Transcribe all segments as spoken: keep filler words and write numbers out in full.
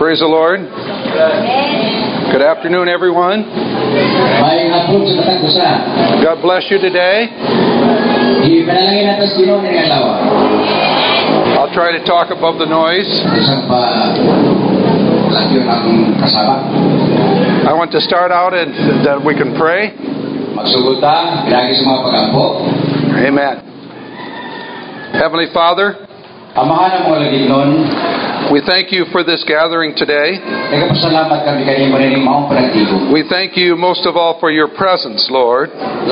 Praise the Lord. Good afternoon, everyone. God bless you today. I'll try to talk above the noise. I want to start out and that we can pray. Amen. Heavenly Father, we thank you for this gathering today. We thank you most of all for your presence, Lord.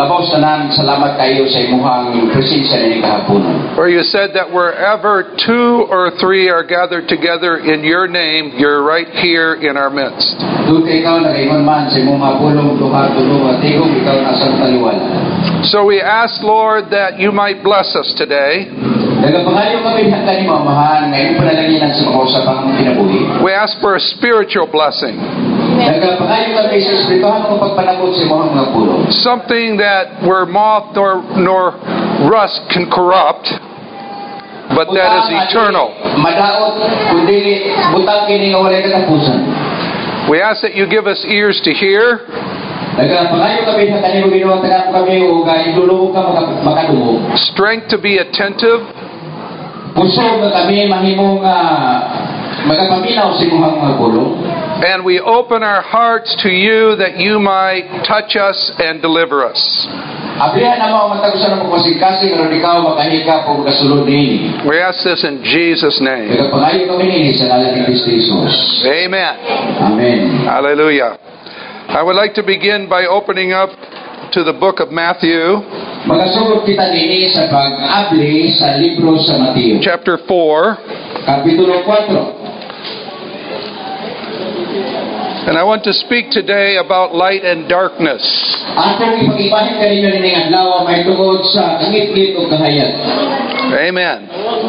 For you said that wherever two or three are gathered together in your name, you're right here in our midst. So we ask, Lord, that you might bless us today. We ask for a spiritual blessing. Something that where moth nor, nor rust can corrupt, but that is eternal. We ask that you give us ears to hear, strength to be attentive, and we open our hearts to you that you might touch us and deliver us. We ask this in Jesus' name. Amen. Amen. Hallelujah. I would like to begin by opening up to the book of Matthew, chapter four. And I want to speak today about light and darkness. Amen.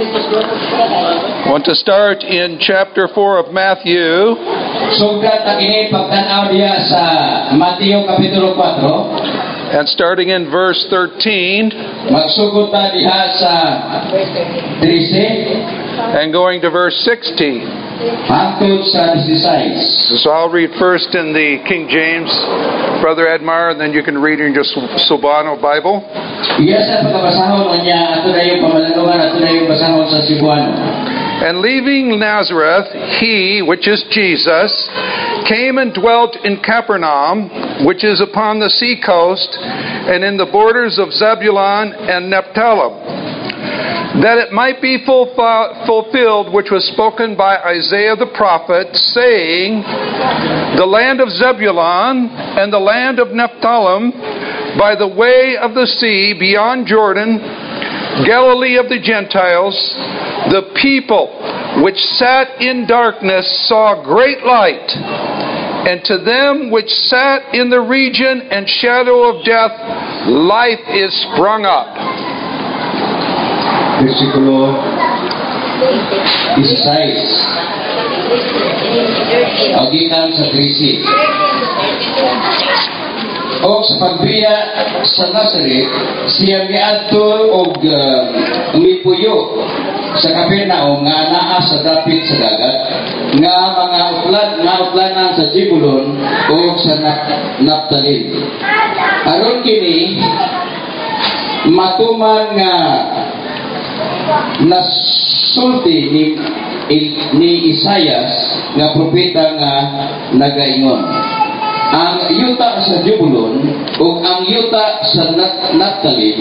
I want to start in chapter four of Matthew. And starting in verse thirteen. And going to verse sixteen. So I'll read first in the King James, Brother Edmar, and then you can read in your Subano Bible. And leaving Nazareth, he, which is Jesus, came and dwelt in Capernaum, which is upon the sea coast, and in the borders of Zebulun and Naphtali, that it might be fulfilled which was spoken by Isaiah the prophet, saying, the land of Zebulun and the land of Naphtali, by the way of the sea beyond Jordan, Galilee of the Gentiles, the people which sat in darkness saw great light, and to them which sat in the region and shadow of death, life is sprung up. Versikulo sixteen. Agikan sa thirty. O sa pagbiya sa Nazareth, siya miadto og mipuyo sa Capernaum nga naa sa dapit sa dagat, nga mga utlan nga utlanan sa Zebulun o sa Naphtali. Aron kini matuman nga nasulti ni, ni Isaias nga propeta nga nagaingon, ang yuta sa Zebulun ug ang yuta sa Naphtali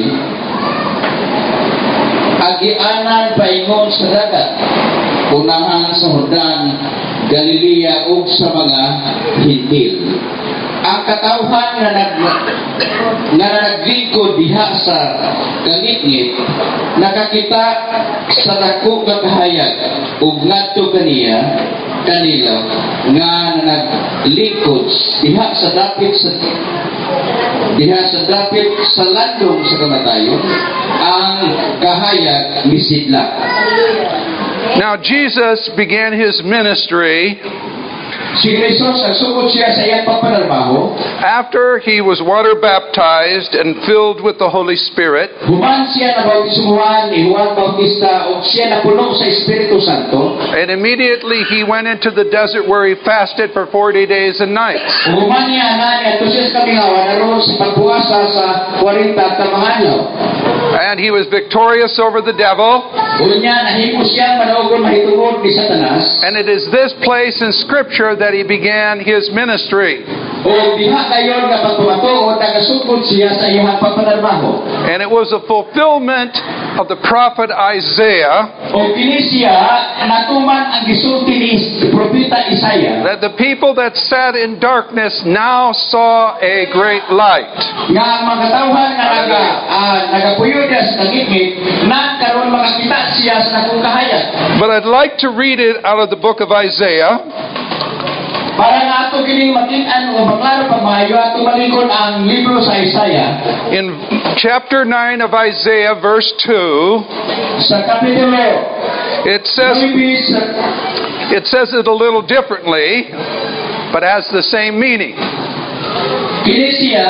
agianan paingon sa dagat, unahan sa Jordan, Galilea ug sa mga Hintil. Ang katawhan nga nag nga naglingkod diha sa kangitngit nakakita sa dako nga kahayag ug ngadto kaniya kanila nga naglingkod diha sa dapit sa diha sa dapit sa landong sa kamatayon, ang kahayag misidlak. Now Jesus began his ministry Si Kristo nagsugod siya sa iyang pagpanarbaho. After he was water baptized and filled with the Holy Spirit, Human siya na bautismuhan ni Juan Bautista o siya napuno sa Espiritu Santo. and immediately he went into the desert where he fasted for forty days and nights. Human niya na niya to siya sa kamingawan naroon sa pagbuwasa sa forty ka mga adlaw. And he was victorious over the devil. Unya nahimo siya manaogon mahitungod ni Satanas. And it is this place in Scripture that he began his ministry. O diha dayon nga pagpamatuod nagasugod siya sa iyang pagpanarbaho. And it was a fulfillment of the prophet Isaiah O kini siya natuman ang gisulti ni propeta Isaiah. that the people that sat in darkness now saw a great light. Nga ang mga tawhan nga naga uh, nagapuyo diya sa tagigit na karon makakita siya sa nakong kahayag. But I'd like to read it out of the book of Isaiah. Para nga ato kining makin-an o maklaro pag maayo ato malikon ang libro sa Isaiah. In chapter nine of Isaiah, verse two, Sa kapitulo it says labis it says it a little differently, but has the same meaning. kini siya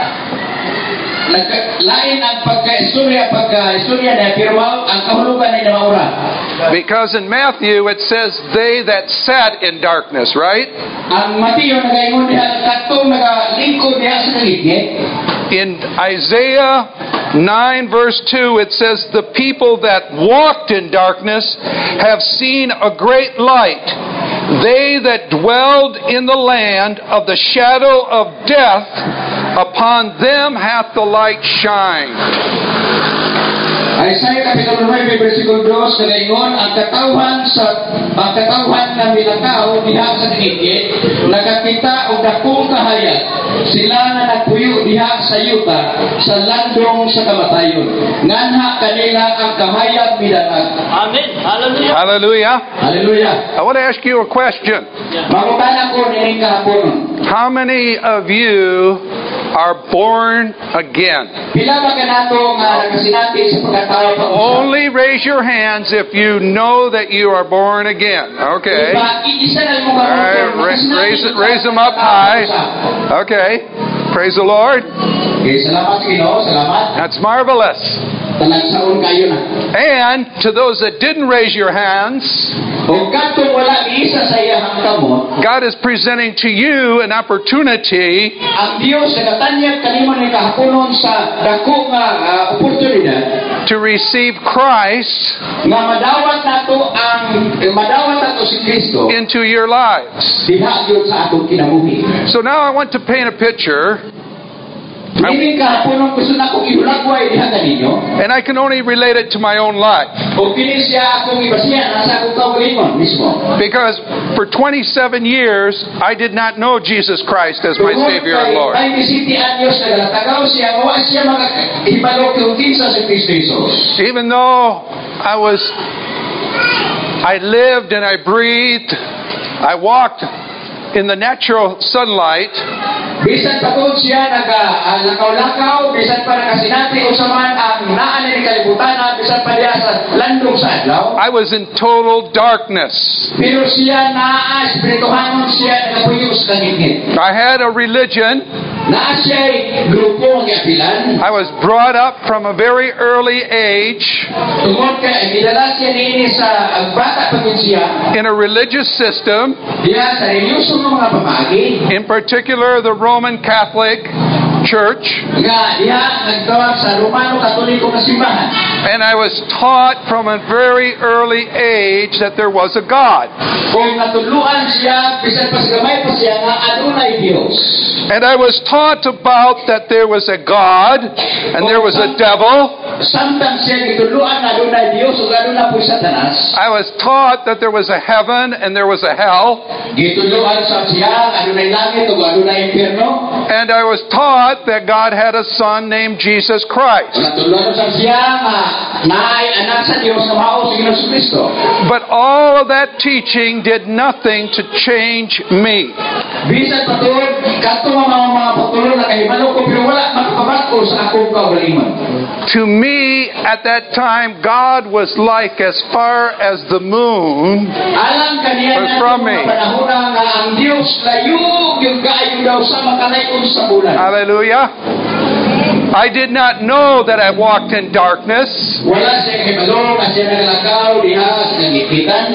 nagka- lain ang pagka-istorya pagka-istorya na pirmaw ang kahulugan ni maura. Because in Matthew it says they that sat in darkness, right? Ang Mateo nagaingon diha katong nagalingkod diha sa kaligid. In Isaiah nine verse two it says the people that walked in darkness have seen a great light. They that dwelled in the land of the shadow of death, upon them hath the light shined. Isaiah kapitulo nine bersikulo two nagaingon ang katawhan sa ang katawhan ng milakaw diha sa kaligid nakakita og dakong kahayag. Sila na nagpuyo diha sa yuta sa landong sa kamatayon. Nganha kanila ang kahayag midatag. Amen. Hallelujah. Hallelujah. Hallelujah. I want to ask you a question. Mangutana ko nining kahapon. How many of you are born again? Pila ba kanato nga nagasinati sa pagkatao pa usa? Only raise your hands if you know that you are born again. Okay. Diba, iisa na mo All right, ra- raise it, raise them up high. Okay. Praise the Lord. Okay, salamat sa Ginoo, salamat. That's marvelous. Talagsaon kayo na. And to those that didn't raise your hands, O katong wala ni isa sa iyang kamot, God is presenting to you an opportunity ang Dios nagatanyag kanimo ni kahaponon sa dako nga uh, oportunidad to receive Christ nga madawat nato ang eh, madawat nato si Kristo into your lives. diha gyud sa atong kinabuhi. So now I want to paint a picture, Ini kahaponon gusto nako ihulagway diha kaninyo. and I can only relate it to my own life. O kini siya akong ibasihan nasa akong kaugalingon mismo. Because for twenty-seven years, I did not know Jesus Christ as my Savior and Lord. Ay bisiti anyos nagalatagaw siya wa siya makahibalo kung kinsa si Kristo Jesus. Even though I was, I lived and I breathed, I walked in the natural sunlight, Bisan pagod siya naga uh, lakaw-lakaw, bisan pa nakasinati usaman ang naan ni kalibutan, bisan pa diha sa landong sa adlaw. I was in total darkness. Pero siya naa espirituhanon siya nagapuyo sa kangit. I had a religion. Naa siya grupo nga pilan. I was brought up from a very early age Tungod kay gidala siya niini sa ang bata pa gid siya. in a religious system, Diha sa relihiyoso nga mga pamagi. in particular the Roman Catholic Church, Nga diha nagtawag sa Romano Katoliko nga simbahan. and I was taught from a very early age that there was a God. Kung natuluan siya, bisan pa sa gamay pa siya nga adunay Dios. And I was taught about that there was a God and there was a devil. Samtang siya gituluan nga adunay Dios ug aduna po Satanas. I was taught that there was a heaven and there was a hell. Gituluan sa siya adunay langit ug adunay impierno. And I was taught that God had a son named Jesus Christ. Natuluan sa siya nga naay anak sa Dios nga mao si Ginoong Kristo. But all of that teaching did nothing to change me. Bisan patuod kato nga mga mga patulo na kahibalo ko pero wala makapabato sa akong kaugalingon. To me at that time, God was like as far as the moon Alam kaniya was na from me. mga panahon nga ang Diyos layo yung kaayo daw sa makalayon sa bulan. Hallelujah. I did not know that I walked in darkness Wala siya kahibalo kasi naglakaw diha sa kagipitan.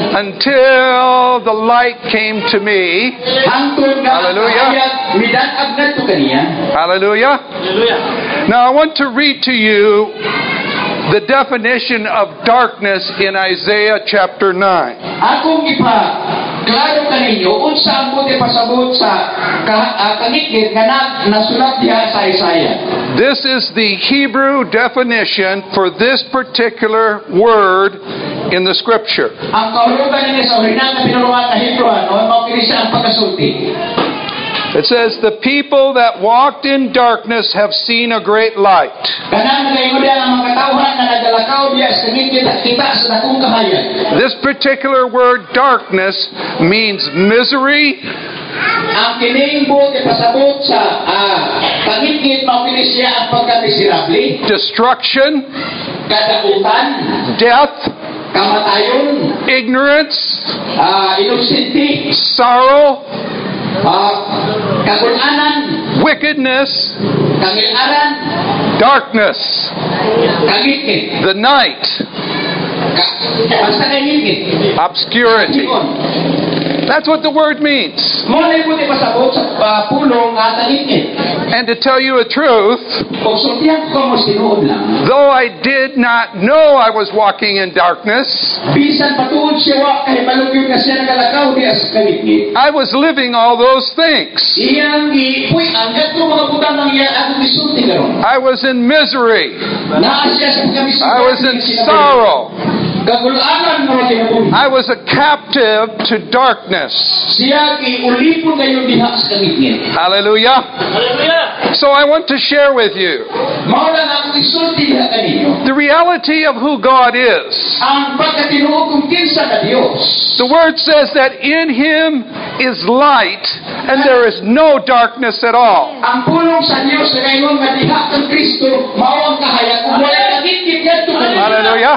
until the light came to me. Hangtod nga Hallelujah. kahayag midanag na to kaniya. Hallelujah. Hallelujah. Now I want to read to you the definition of darkness in Isaiah chapter nine. Akong ipa klaro kaninyo unsa ang buti pasabot sa kangitgit nga na nasulat diha sa Isaiah. This is the Hebrew definition for this particular word in the scripture. Ang kahulugan niya sa orihinal na pinulungan na Hebrew ano mao kini siya ang pagkasulti. It says, the people that walked in darkness have seen a great light. Kanang kaingon diha ang mga katawhan nga nagalakaw diha sa kangitgit at kita sa dakong kahayag. This particular word, darkness, means misery, Ang kining buti pasabot sa ah, pangitgit mao kini siya ang pagkamiserable, destruction, kadakutan, death, kamatayon, ignorance, ah, inosente, sorrow, ah, kagunanan, wickedness, kangilaran, darkness, kangitgit, the night, ka- basta kangitgit. obscurity. That's what the word means. Mo na buti pasabot sa ah, pulong nga kangitgit. And to tell you the truth, Kung sultihan ko mo sinuod lang, though I did not know I was walking in darkness, bisan patuod siya wa kay balugyo nga siya nagalakaw diha sa kangitgit. I was living all those things. Iyang gipuy ang gato mga butang ng iya akong gisulti karon. I was in misery. Naa siya sa pagkamisig. I was in sorrow. Kagulanan mo kinabuhi. I was a captive to darkness. Siya giulipon kayo diha sa kangitgit. Hallelujah. Hallelujah. So I want to share with you Mao lang akong isulti diha kaninyo. the reality of who God is. Ang pagkatinuod kung kinsa ka Dios. The word says that in Him is light and there is no darkness at all. Ang pulong sa Dios sa kaingon nga diha kang Kristo mao ang kahayag kung wala kangitgit kadto kanila. Hallelujah.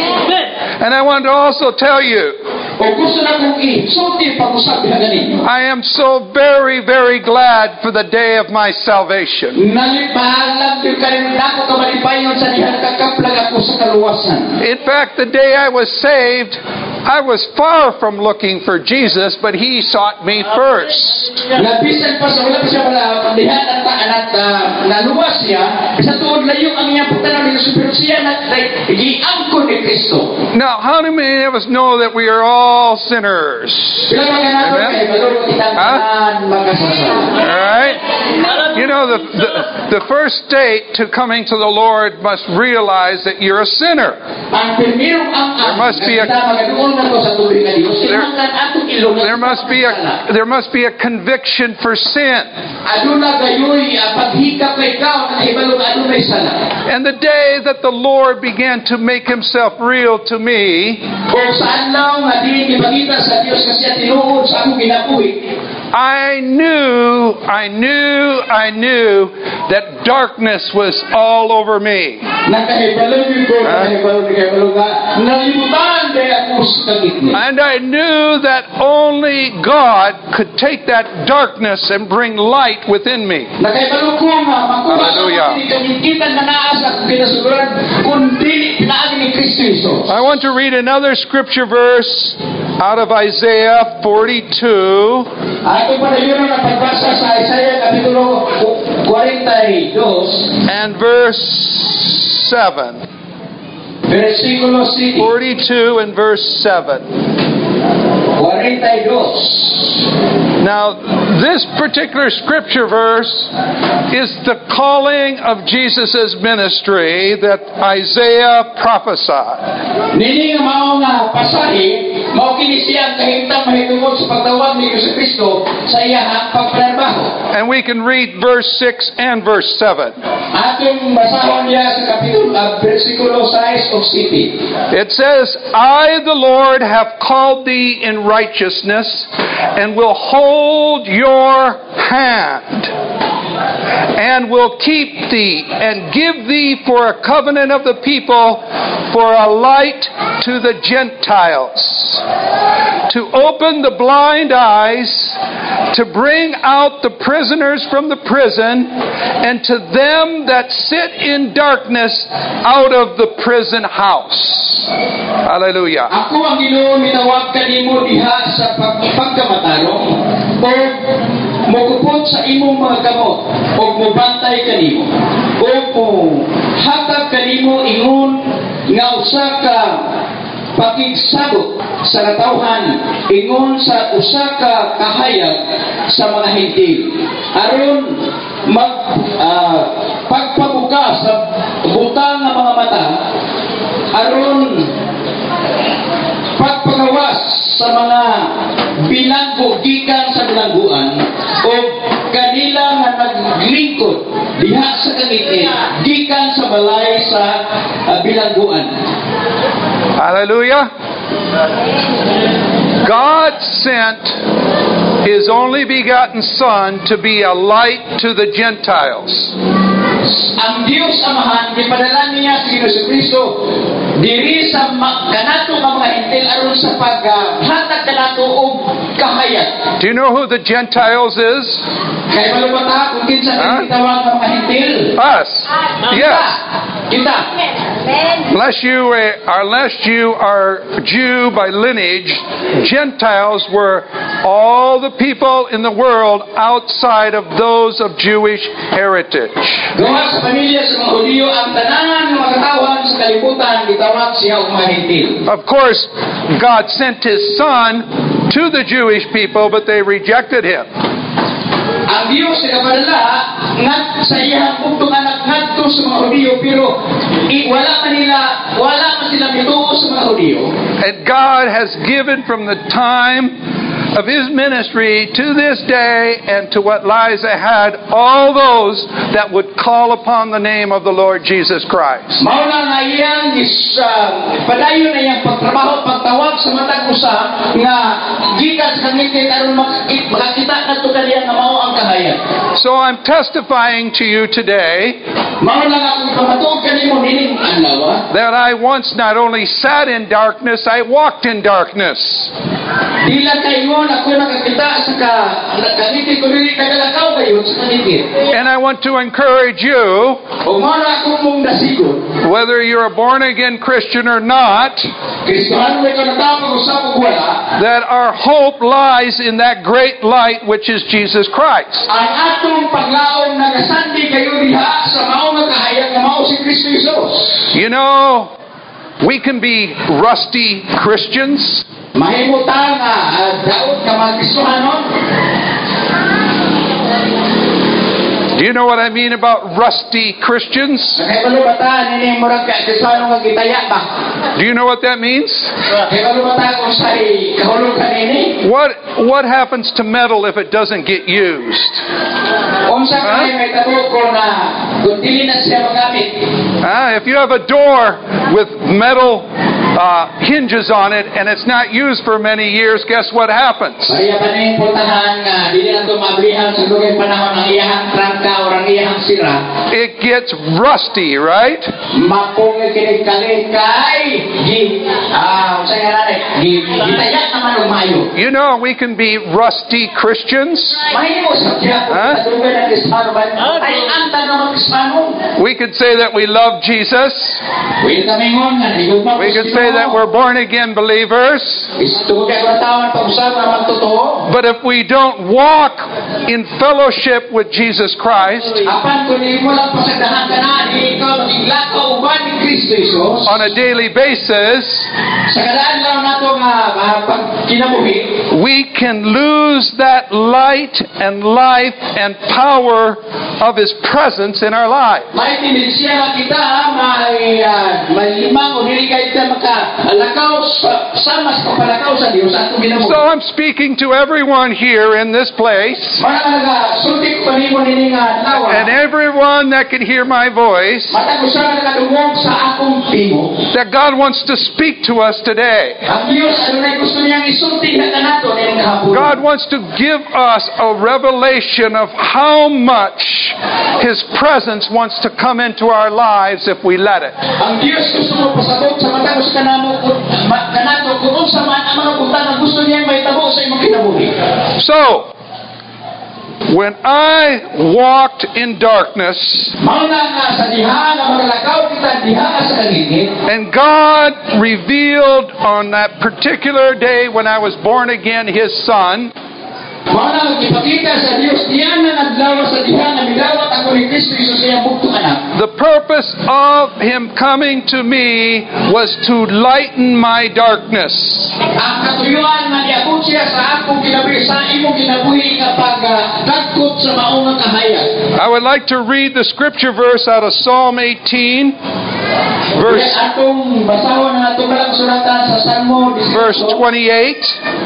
And I want to also tell you, O gusto na kong isulti pag-usap diha kaninyo. I am so very, very glad for the day of my salvation. Nalipahalang yung kanin ako kamalipayon sa diha kakaplag ako sa kaluwasan. In fact, the day I was saved, I was far from looking for Jesus, but He sought me first. Nabisan pa sa wala pa siya wala diha at at naluwas siya sa tuod layo ang iyang pagtanaw ni Jesus pero siya na giangkon ni Kristo. Now, how many of us know that we are all sinners? Pila mga nato Amen. kay balor kita Huh? tanan magkasasala. All right? You know, the, the, the first state to coming to the Lord must realize that you're a sinner. Ang primerong ang There must be a- kita magaduol na to sa tubig nga Dios. There- Kinahanglan atong ilong. There must be a there must be a conviction for sin. aduna gayoy ah, paghikap kay ikaw na ibalo nga adunay sala. And the day that the Lord began to make Himself real to me, Kung saan lang nga di ipakita sa Dios kasi tinuod sa akong ginabuhi. I knew, I knew, I knew that darkness was all over me. Nakahibalo yun ko, nakahibalo, nakahibalo nga, nalimutan kay ako sa kagitni. And I knew that only God could take that darkness and bring light within me. Nakahibalo ko nga, makuha Hallelujah. ako kinikitan na naas ako kinasuguran, kundi pinaagi ni Kristo Isos. I want to read another scripture verse out of Isaiah forty-two. Ato pa na yun ang pagbasa sa Isaiah Kapitulo forty-two, And verse seven. versikulo six. forty-two and verse seven. forty-two. Now, this particular scripture verse is the calling of Jesus' ministry that Isaiah prophesied. Nini nga mao nga pasahi, mao kini siya ang kahimtang mahitungod sa pagtawag ni Yesu Kristo sa iyang pagtrabaho. And we can read verse six and verse seven. Atong basahon niya sa kapitulo uh, versikulo six of city. It says, I, the Lord, have called thee in righteousness and will hold your hand. and will keep thee, and give thee for a covenant of the people, for a light to the Gentiles, to open the blind eyes, to bring out the prisoners from the prison, and to them that sit in darkness out of the prison house. Hallelujah. Ako ang Ginoo mitawag kanimo diha sa pagkamatarong o mokupot sa imong mga kamot o mobantay kanimo o mo hatag kanimo ingon nga usa ka pakigsabot sa katawhan ingon sa usa ka kahayag sa mga Hentil aron mag uh, pagpabuka sa butang nga mga mata aron pagpagawas sa mga bilanggo gikan sa bilangguan o kanila nga naglingkod diha sa kangitid gikan sa balay sa uh, bilangguan. Hallelujah. God sent His only begotten Son to be a light to the Gentiles. Ang Diyos Amahan gipadala niya si Jesucristo diri sa kanato nga mga Hentil aron sa paghatag kanato og kahayag. Do you know who the Gentiles is? Kay malubata kung kinsa huh? Gitawag nga mga Hentil? Us. Yes. Kita. Unless you are, unless you are Jew by lineage, Gentiles were all the people in the world outside of those of Jewish heritage. Gawa sa pamilya sa mga Hudiyo ang tanan ng mga katawan sa kalibutan gitawag siya og mga Hentil. Of course, God sent His Son to the Jewish people, but they rejected Him. Ang Diyos nagapadala ngat sa iyang pugtong anak ngadto sa mga Hudiyo pero i, wala man nila wala man sila mituo sa mga Hudiyo. And God has given from the time of His ministry to this day and to what lies ahead all those that would call upon the name of the Lord Jesus Christ. Mao na nga iyang uh, padayon na iyang pagtrabaho pagtawag sa matag usa nga gikan sa kangitid aron makakita ngadto kaniya nga mao ang kahayag. So I'm testifying to you today mao na nga kung pamatuod kanimo nining adlaw that I once not only sat in darkness, I walked in darkness. Dila kayo ako nakakita sa kangitid ko dili nagalakaw kayo sa kangitid. And I want to encourage you, o mao na ako mong dasigon, whether you're a born again Christian or not, Kristiyano ka na tawo usab og wala, that our hope lies in that great light which is Jesus Christ. Ang atong paglaom nagasandi kayo diha sa mao nga kahayag nga mao si Kristo Jesus. You know, we can be rusty Christians. Mahimutan nga uh, daot ka mga Kristohanon. Do you know what I mean about rusty Christians? Do you know what that means? What what happens to metal if it doesn't get used? Huh? Uh, if you have a door with metal uh, hinges on it and it's not used for many years, guess what happens? It gets rusty, right? You know, we can be rusty Christians. Huh? We could say that we love Jesus. We could say that we're born again believers. But if we don't walk in fellowship with Jesus Christ on a daily basis, we can lose that light and life and power of His presence in our lives. So I'm speaking to everyone here in this place, and everyone that can hear my voice, that God wants to speak to us today. God wants to give us a revelation of how much His presence wants to come into our lives if we let it. Ang Dios gusto mo pasabot sa matagos kanamo kung kanato kung unsa man ang mga butang gusto niya may tabo sa imong kinabuhi. So, when I walked in darkness, and God revealed on that particular day when I was born again His Son, the purpose of Him coming to me was to lighten my darkness. I would like to read the scripture verse out of Psalm eighteen, verse, verse twenty-eight.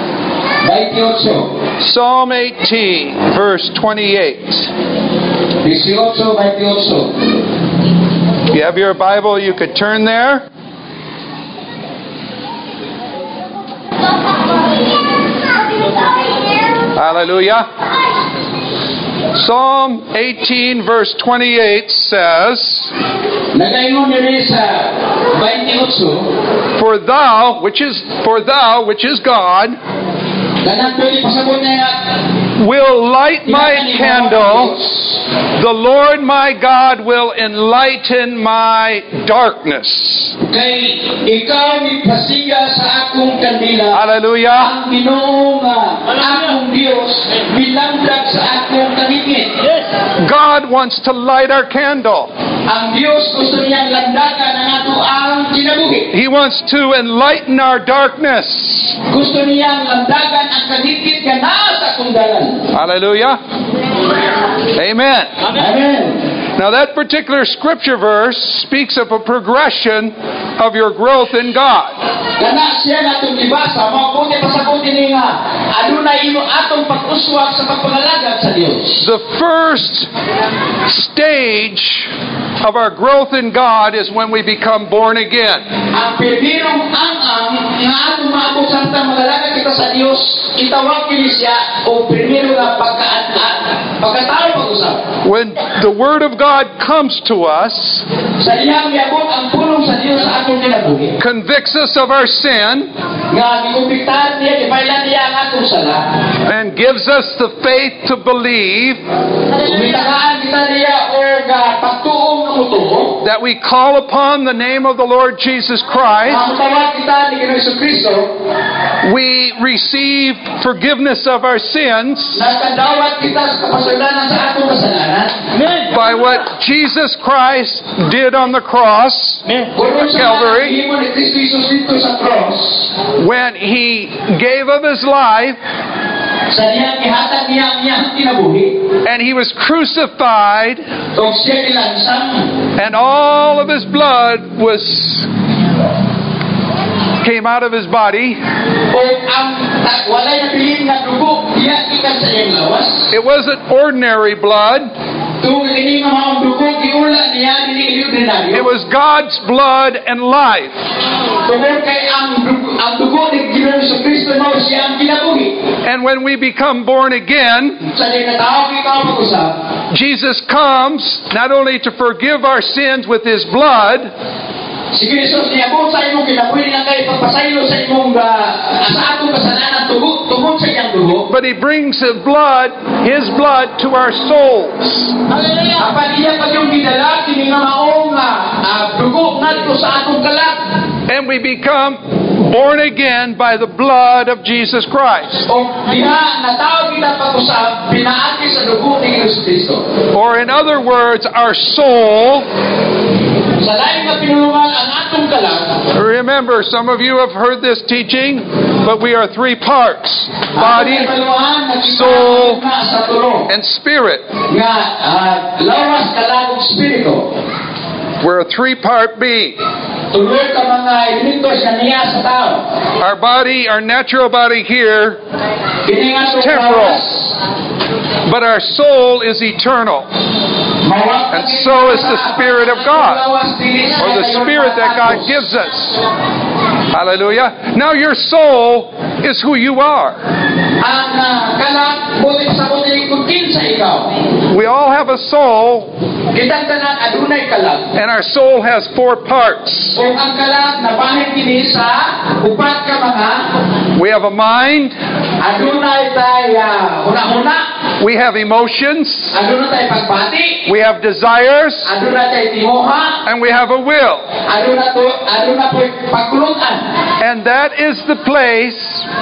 Psalm eighteen, verse twenty-eight. If you have your Bible, you could turn there. Hallelujah. Psalm eighteen, verse twenty-eight says, For thou, which is for thou, which is God, will light my candle. The Lord my God will enlighten my darkness. Hallelujah. God wants to light our candle. He wants to enlighten our darkness. Hallelujah. Amen. Amen. Now that particular scripture verse speaks of a progression of your growth in God. The first stage of our growth in God is when we become born again. When the Word of God comes to us, convicts us of our sin, and gives us the faith to believe that we call upon the name of the Lord Jesus Christ, we receive forgiveness of our sins by what Jesus Christ did on the cross at Calvary, when He gave of His life and He was crucified, and all of His blood was came out of His body. It wasn't ordinary blood. It was God's blood and life. And when we become born again, Jesus comes not only to forgive our sins with His blood, but He brings His blood, His blood to our souls. And we become born again by the blood of Jesus Christ. Or in other words, our soul. Remember, some of you have heard this teaching, but we are three parts: body, soul, and spirit. We're a three-part being. Our body, our natural body here, is temporal, but our soul is eternal. And so is the Spirit of God, or the Spirit that God gives us. Hallelujah. Now your soul is who you are. We all have a soul, Kitang tanan adunay kalag. and our soul has four parts. Kung ang kalag na bahin kini sa upat ka mga We have a mind, adunay tay uh, huna-huna, we have emotions, adunay tay pagbati, we have desires, adunay tay timoha, and we have a will. adunay to adunay po pagkulutan. And that is the place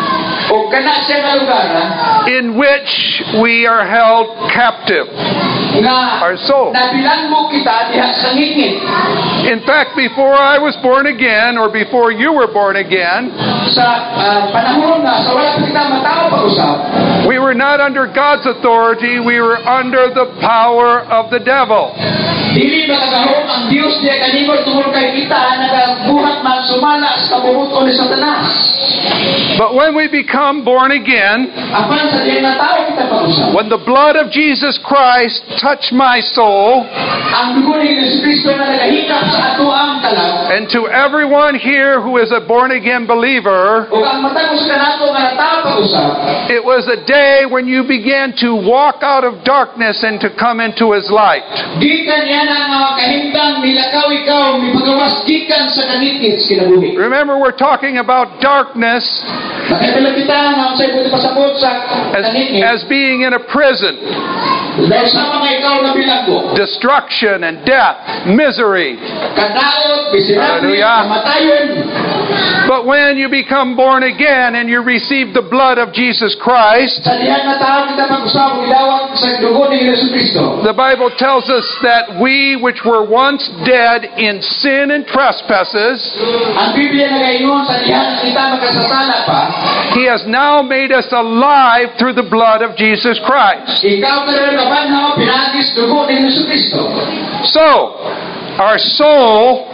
O kana siya nga lugar ha, in which we are held captive, nga our soul. nabilang mo kita diha sa ngit-ngit. In fact, before I was born again, or before you were born again, Sa uh, panahon na sa wala pa kita matao pag-usap, we were not under God's authority, we were under the power of the devil. dili makagahom ang Dios diya kanimo tungod kay kita nagabuhat man sumala sa kabubuton ni Satanas. But when we become born again, Apan sa diyan na tao kita pag-usap, when the blood of Jesus Christ touched my soul, ang dugo ni Jesucristo na nagahikap sa ato ang talag, and to everyone here who is a born again believer, o ang matagos ka nato nga tao pag-usap, it was a day when you began to walk out of darkness and to come into His light. gikan yan ang uh, kahimtang nilakaw ikaw, mipagawas gikan sa kanitits kinabuhi. Remember, we're talking about darkness Nakaibalang kita nga sa ibuti pasapot sa as, kanitits, as being in a prison, dahil sa mga ikaw na bilanggo, destruction and death, misery. kadaot, bisinapli, Hallelujah. kamatayon. But when you become born again and you receive the blood of Jesus Christ, Sa diyan na tao kita pag-usap, gidawat sa dugo ni Jesucristo. the Bible tells us that we which were once dead in sin and trespasses, Ang Biblia nagaingon sa diyan na kita makasasala pa, He has now made us alive through the blood of Jesus Christ. ikaw karon kabanhaw pinagis dugo ni Jesucristo. So, our soul,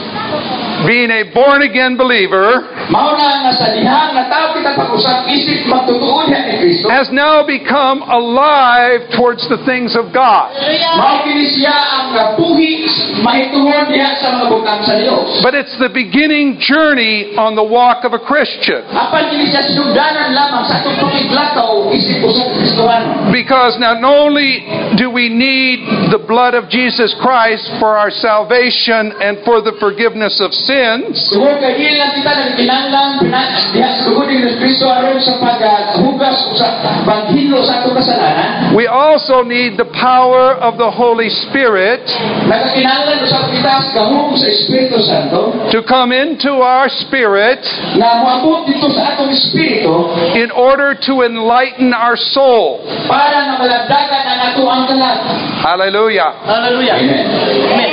being a born again believer, Mao na nga sa dihan na tao kita pag-usap isip magtutuon niya ni Kristo. has now become alive towards the things of God. Mao kini siya ang nabuhi mahituhon diha sa mga butang sa Dios. But it's the beginning journey on the walk of a Christian. Apan kini siya sugdanan lamang sa atong pakiglakaw isip usab Kristohano. Because not only do we need the blood of Jesus Christ for our salvation and for the forgiveness of sins, Tungod kay dili lang kita nagkinahanglan pinas diha sa dugo ni Kristo aron sa paghugas sa paghilo sa atong kasalanan. we also need the power of the Holy Spirit Nagkinahanglan usab kita sa gahom sa Espiritu Santo to come into our spirit na moabot dito sa atong espiritu in order to enlighten our soul. para na malabdagan ang ato ang kalag. Hallelujah. Hallelujah. Amen. Amen.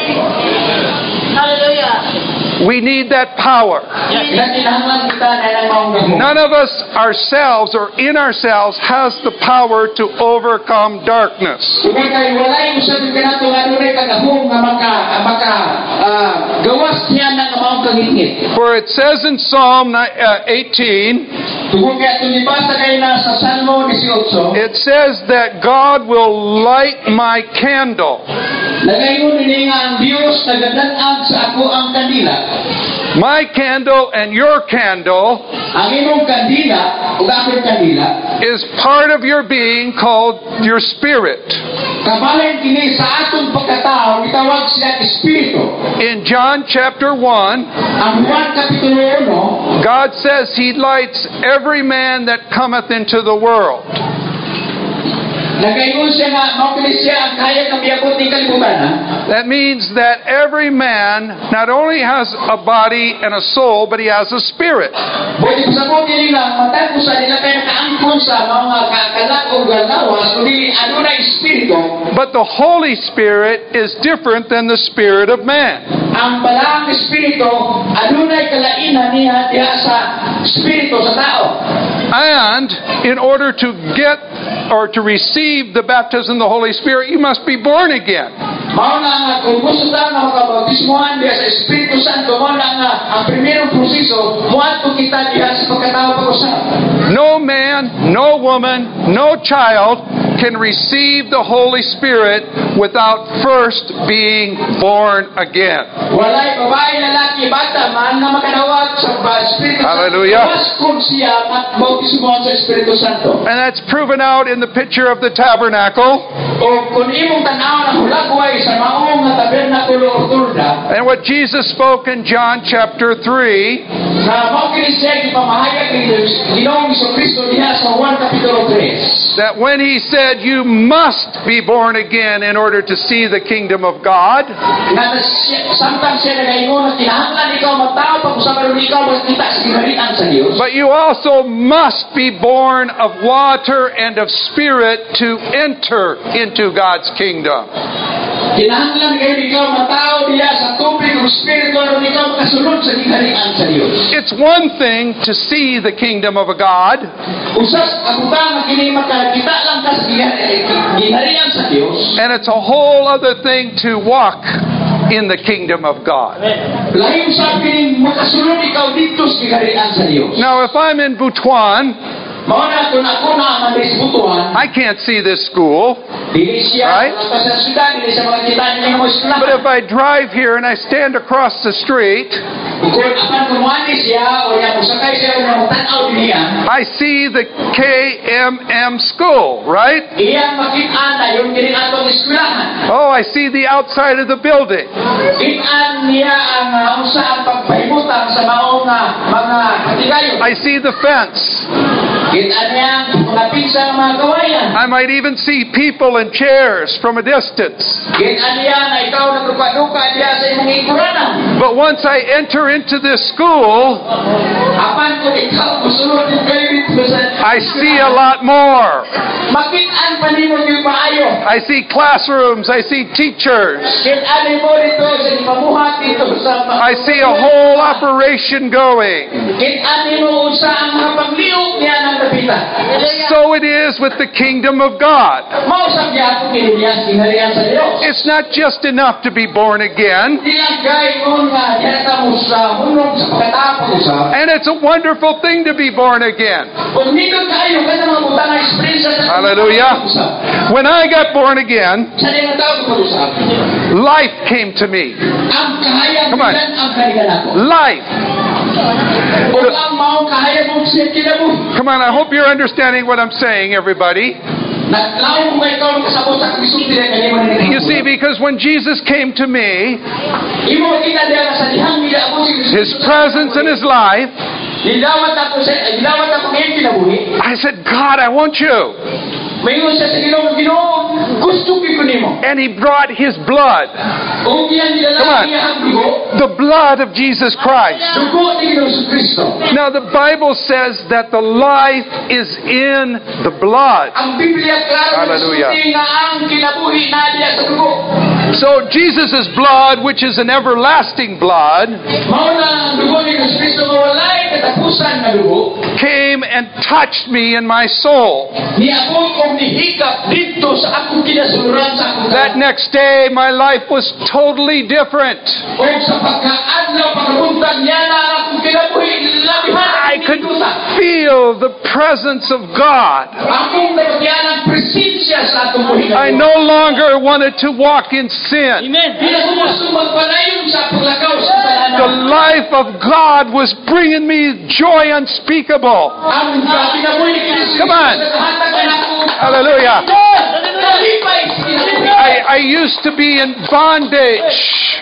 Hallelujah. We need that power. Nagkinahanglan kita na nang maong gahom. None of us ourselves or in ourselves has the power to overcome darkness. Tungod kay walay usab kanato nga dunay kagahom nga maka maka ah, gawas niya na maong kangingit. For it says in Psalm eighteen, Tungod kay atong ibasa kay na sa Salmo eighteen, it says that God will light my candle. nagayon ini nga ang Dios nagadan-ag sa ako ang kandila. My candle and your candle Ang imong kandila ug akong kandila is part of your being called your spirit. kabahin kini sa atong pagkatao gitawag siya espiritu. In John chapter one, Ang Juan kapitulo one, God says He lights every man that cometh into the world. nagayon siya nga mao kini siya ang kaya kamiabot ni kalibutan. Ha? That means that every man not only has a body and a soul, but he has a spirit. Pwede pasabot nila matag ko sa nila kaya nakaangkon sa mga kakalak o galawas kundi adunay espiritu. But the Holy Spirit is different than the spirit of man. Ang balang espiritu adunay kalainan niya diha sa espiritu sa tao. And in order to get or to receive the baptism of the Holy Spirit, you must be born again. Mao na nga kung gusto ta nga makabautismohan diha sa Espiritu Santo, mao na nga ang primerong proseso moadto kita diha sa pagkatao pag-usap. No man, no woman, no child can receive the Holy Spirit without first being born again. Walay babae, lalaki, bata man na makadawat sa Espiritu Santo. Hallelujah. Mas kung siya at bautismuhan sa Espiritu Santo. And that's proven out in the picture of the tabernacle. O kung imong tanaw ng hulagway sa maong na tabernakulo o tulda, And what Jesus spoke in John chapter three, na mao kini siya gipamahayag ni Ginoong Jesucristo diha sa Juan kapitulo three. that when he said, you must be born again in order to see the kingdom of God, Na siya- samtang siya nagaingon na kinahanglan ikaw magtao pag usapan ron ikaw magkita sa kinarian sa Dios. but you also must be born of water and of spirit to enter into God's kingdom. Kinahanglan kayo ikaw matao diya sa tubig ug espiritu ron ikaw makasulod sa kinarian sa Dios. It's one thing to see the kingdom of God, Usas ang utang nga kini makakita lang ta sa kinarian sa Dios. and it's a whole other thing to walk in the kingdom of God. Lain sa pining makasulod ikaw dito sa kinarian sa Dios. Now, if I'm in Butuan, Mao na kung ako na man disbutuan, I can't see this school. dili siya Right? sa sa syudad, dili siya makakita niya mo But if eskwelahan. I drive here and I stand across the street, Kung apan kumuani siya o yang musakay siya nga motanaw diya, I see the K M M school, right? iyang makit-an na yung kini atong eskwelahan. Oh, I see the outside of the building. Kit-an niya ang uh, unsa ang pagpahimutan sa maong nga mga katigayon. I see the fence. Kit-an niya ang mga pinsang mga kawayan. I might even see people in chairs from a distance. Kit-an niya na ikaw nagruka-duka diya sa imong ikuranan. But once I enter into this school, Apan kung ikaw musulod yung kayo dito sa I see a lot more. makit-an pa nimo yung maayo. I see classrooms. I see teachers. Kit-an mo dito sa ipamuhat dito sa I see a whole operation going. Kit-an mo unsa ang mga pagliog niya ng dapitan. So it is with the kingdom of God. Mao sa gyapon kini diya kinarian sa Dios. It's not just enough to be born again. Di lang gayon nga diya ka mo sa hunong sa pagkatapos usab. And it's a wonderful thing to be born again. Kung nito kayo ka na mga butang na experience sa Hallelujah. usab. When I got born again, Sa mga tao ko usab. life came to me. Ang kahayag Come on. bilang ang kanigan ako. Life. O ang maong kahayag mong siya kinabuhi. Come on, I hope you're understanding what I'm saying, everybody. Naglaw mo ba ikaw kasabot sa kabisulti na kanimo ni You see, because when Jesus came to me, Imo kita diya nga sa dihang nila ako si His presence in His life, Nilawat ako sa nilawat ako ngayon kinabuhi. I said, God, I want you. Mayon siya sa Ginoo, Ginoo, gusto ko nimo. And He brought His blood, O diyan Come on. nilalaki niya ang dugo. the blood of Jesus Christ. Dugo ni Ginoo Kristo. Now, the Bible says that the life is in the blood. Ang Biblia klaro Hallelujah. nagsulti nga ang kinabuhi na diya sa dugo. So, Jesus' blood, which is an everlasting blood, Mao na ang dugo ni Kristo nga walay katapusan na dugo. came and touched me in my soul. Ni ako kung nihikap dito sa akong kinasuluran sa akong That next day, my life was totally different. o sa pagkaadlaw pagbuntag niya na ang akong kinabuhi labihan I ang could pindutan. feel the presence of God. Akong nabagyan ang presensya sa atong buhay. I no longer wanted to walk in sin. Di na ko gusto magpalayon sa paglakaw sa The kasalanan. life of God was bringing me joy unspeakable. Ang kinabuhi ni Kristo Come on. sa kahatag na ako. Hallelujah. Nalipay sa kinabuhi. I, I used to be in bondage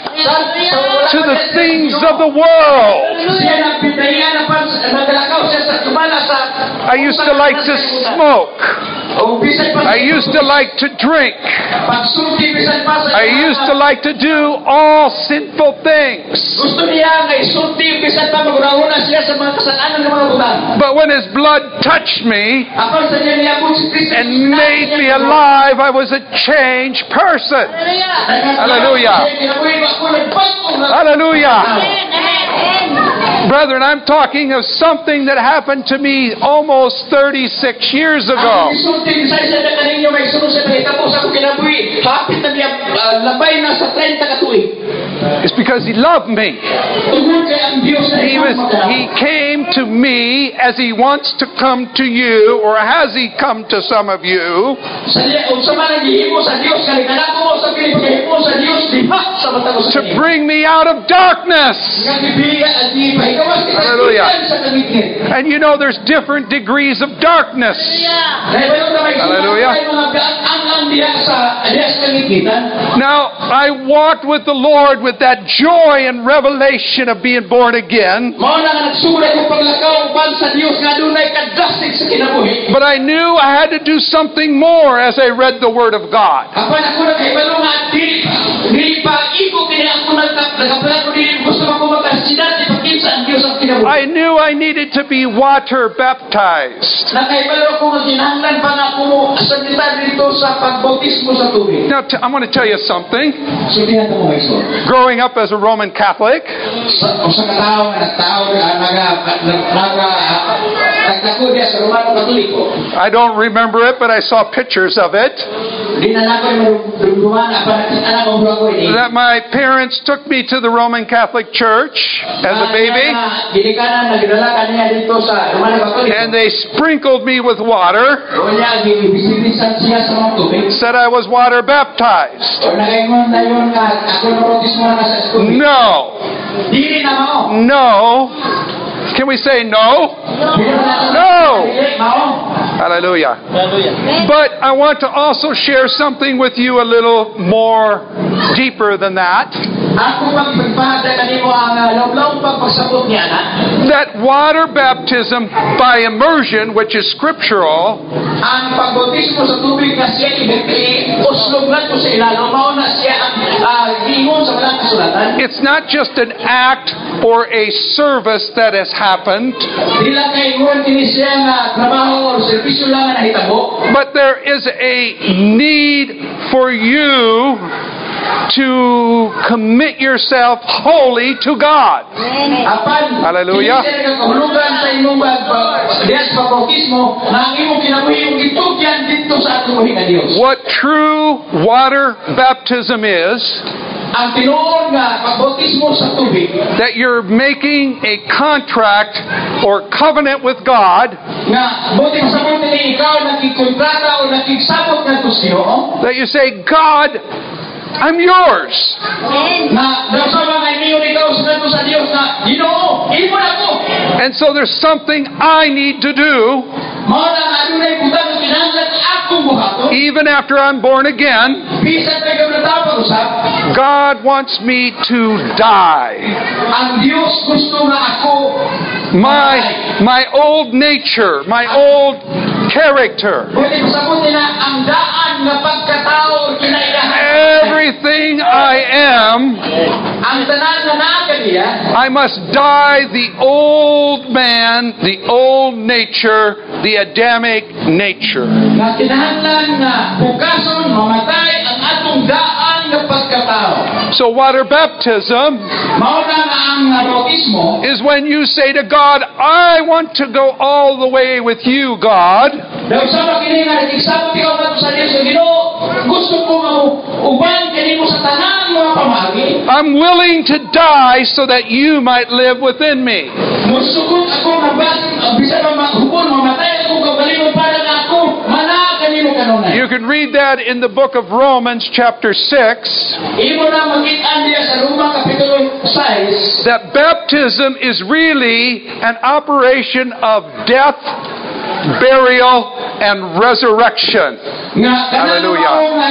to the things of the world. Siya nagpindayan na pan nagalakaw siya sa tumala sa I used to like to smoke. O bisan pa I used to like to drink. pagsulti bisan pa sa I used to like to do all sinful things. gusto niya nga isulti bisan pa magurahuna siya sa mga kasalanan ng mga butang. But when His blood touched me Apan sa niya niabot si Kristo and made me alive, I was a changed person. Hallelujah. Hallelujah. Brethren, I'm talking of something that happened to me almost thirty-six years Ang ago. isulti sa isa na kaninyo may sunod sa pahitapos ako kinabuhi. Hapit na niya ah, labay na sa thirty ka tuig. It's because He loved me. Tungod kay ang Dios na He was, He came to me as He wants to come to you, or has He come to some of you, sa unsa man ang gihimo sa Dios kay kanako mo sa gihimo sa Dios diha sa matag to bring me out of darkness. Hallelujah. And you know there's different degrees of darkness. Hallelujah. Now, I walked with the Lord with that joy and revelation of being born again. But I knew I had to do something more as I read the Word of God. I knew I needed to be water baptized. Now, t- I'm going to tell you something. Growing up as a Roman Catholic, I don't remember it, but I saw pictures of it. That my parents took me to the Roman Catholic Church as a baby, and they sprinkled me with water, said I was water baptized. No. No. Can we say no? No. Hallelujah. But I want to also share something with you a little more deeper than that. That water baptism by immersion, which is scriptural, it's not just an act or a service that has happened, but there is a need for you to commit yourself wholly to God. Hallelujah. What true water baptism is, that you're making a contract or covenant with God, that you say, God, I'm yours. And so there's something I need to do. Even after I'm born again, God wants me to die. My, my old nature, my old character, everything I am, I must die the old man, the old nature, the Adamic nature. So water baptism is when you say to God, I want to go all the way with you, God. I'm willing to die so that you might live within me. You can read that in the book of Romans chapter six, that baptism is really an operation of death, burial, and resurrection. Hallelujah.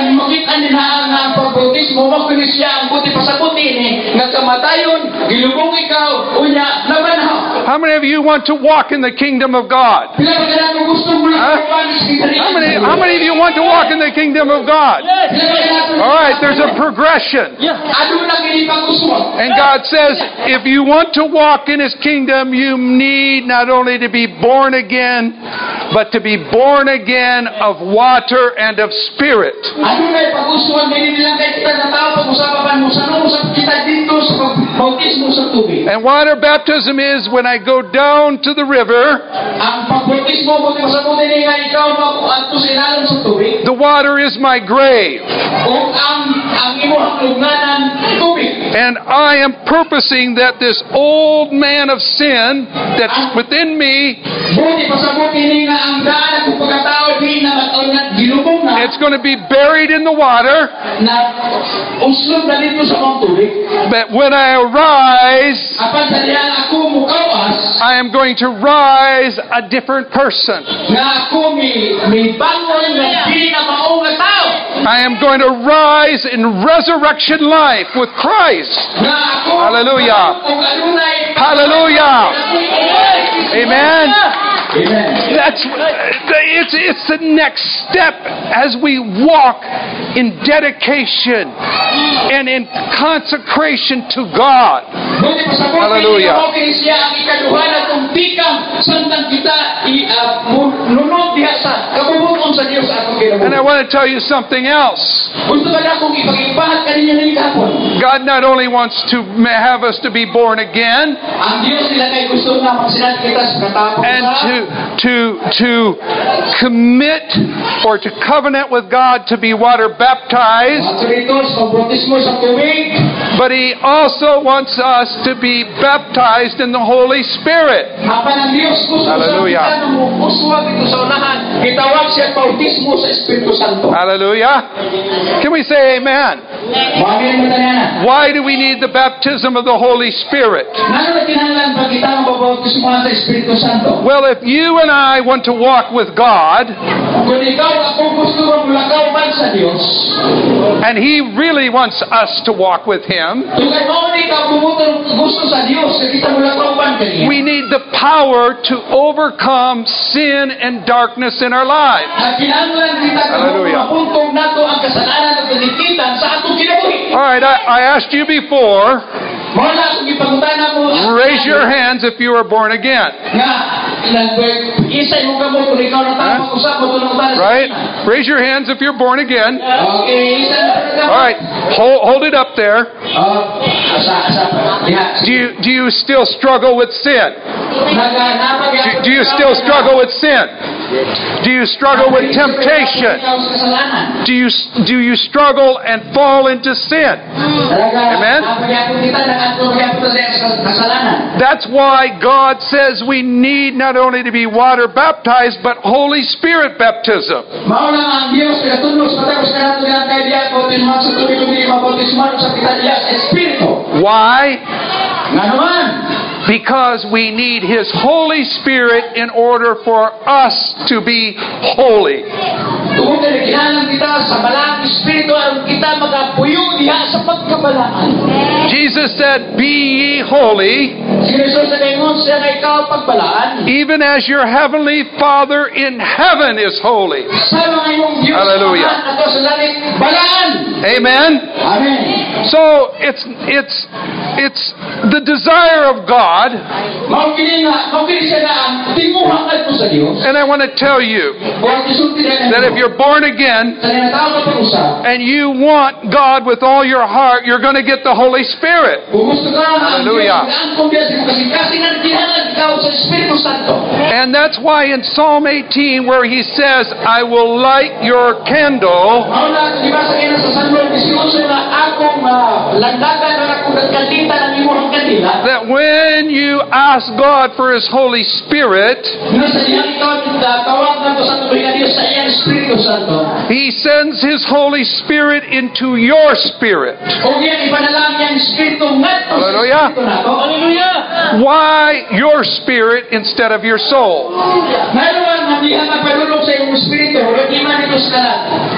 How many of you want to walk in the kingdom of God? Huh? How many, how many of you want to walk in the kingdom of God? All right, there's a progression. And God says, if you want to walk in His kingdom, you need not only to be born again, but to be born again of water and of spirit. And water baptism is when I go down to the river, the water is my grave. ang imong lugnanan tubig. And I am purposing that this old man of sin that's within me, Buti pasabuti ni nga ang daan at pagkatao di na mag-unat gilubong na it's going to be buried in the water. na uslog na dito sa mga tubig. But when I arise, Apan sa diyang ako mukawas, I am going to rise a different person. nga ako mi, mi bangon na di na maong nga tao. I am going to rise in resurrection life with Christ. Nga ako, Hallelujah. kung adunay, Hallelujah. Amen. Amen. That's it's it's the next step as we walk in dedication and in consecration to God. Buti pasabuti Hallelujah. ni okay siya ang ikaduha na kung tikang samtang kita i uh, nunod diha sa kabubuton sa Dios sa atong And I kinabuhi. want to tell you something else. Gusto ka na kung ipag-ipahat kaninyo ng kahapon. God not only wants to have us to be born again Ang Diyos nila kay gusto nga magsinat kita sa katapos and sa to to to commit or to covenant with God to be water baptized, mga tulitos, pag-bautismo sa tubig. but He also wants us to be baptized in the Holy Spirit. Hapan ang Diyos gusto Hallelujah. sa kita na muswag ito sa unahan. Itawag siya bautismo sa Espiritu Santo. Hallelujah. Can we say amen? Bagay mo tayo. Why do we need the baptism of the Holy Spirit? Nano na kinahanglan pag kita mababautismo sa Espiritu Santo? Well, if you and I want to walk with God, Kung ikaw ako gusto mo mulakaw man sa Diyos, and He really wants us to walk with Him, kung ikaw ni ka bumutong gusto sa Diyos, sa kita mulakaw man kaniya. we need the power to overcome sin and darkness in our lives. At kinahanglan kita kung Hallelujah. mapuntong nato ang kasalanan at kalikitan sa atong kinabuhi. All right, I, I asked you before, Mawala akong ipangutana mo. raise your hands if you are born again. Nga, nag- isay mo ka mo kung ikaw na Huh? tama usap mo tulong tayo sa Right? kina. Raise your hands if you're born again. Okay, isay mo ka All right, hold, hold it up there. Oh, asa, asa. Diha. Do you, do you still struggle with sin? Naga- napag- Do, do you still struggle with sin? Do you struggle with temptation? Ikaw sa kasalanan. Do you do you struggle and fall into sin? Talaga, Amen? napagyapon kita, napagyapon kita sa kasalanan. That's why God says we need not only to be water baptized, but Holy Spirit baptism. Mao lang ang Diyos katunos matapos ka nato yan kay diya bautismo sa tubig-tubig mabautismo sa kita diya sa Espiritu. Why? Nga naman, Because we need His Holy Spirit in order for us to be holy. tungkol kay kinahanglan kita sa balang Espiritu aron kita magapuyo diha sa pagkabalaan. Jesus said, "Be ye holy, Si Jesus sa kaingon siya nga ikaw pagbalaan. even as your heavenly Father in heaven is holy." Sa mga imong Diyos Hallelujah. Amahan ato sa langit balaan. Amen. Amen. So it's it's it's the desire of God, Mao kini nga, mao kini siya nga ang timuhang adto sa Dios. and I want to tell you Buang isulti na that if you're born again sa tinatawag na pag-usap, and you want God with all your heart, you're going to get the Holy Spirit. kung gusto ka ang Hallelujah. Diyos nga ang kumbiyasin mo kasing-kasing nga kinahanglan ikaw sa Espiritu Santo. And that's why in Psalm eighteen, where he says, "I will light your candle," Mao na di ba sa kina sa Salmo eighteen nga akong uh, landagan na akong nagkalitan ang imong kandila. that when you ask God for His Holy Spirit, Nga sa diyang ikaw uh, tawag na to sa tubig nga Diyos sa iyang Espiritu Santo. He sends His Holy Spirit into your spirit. Kung yan ipanalang niyang Espiritu ngadto sa Hallelujah. Espiritu nato. Hallelujah. Why your spirit instead of your soul? Mayroon nga diha magpadulog sa iyong Espiritu, wala di man ito sa kalat.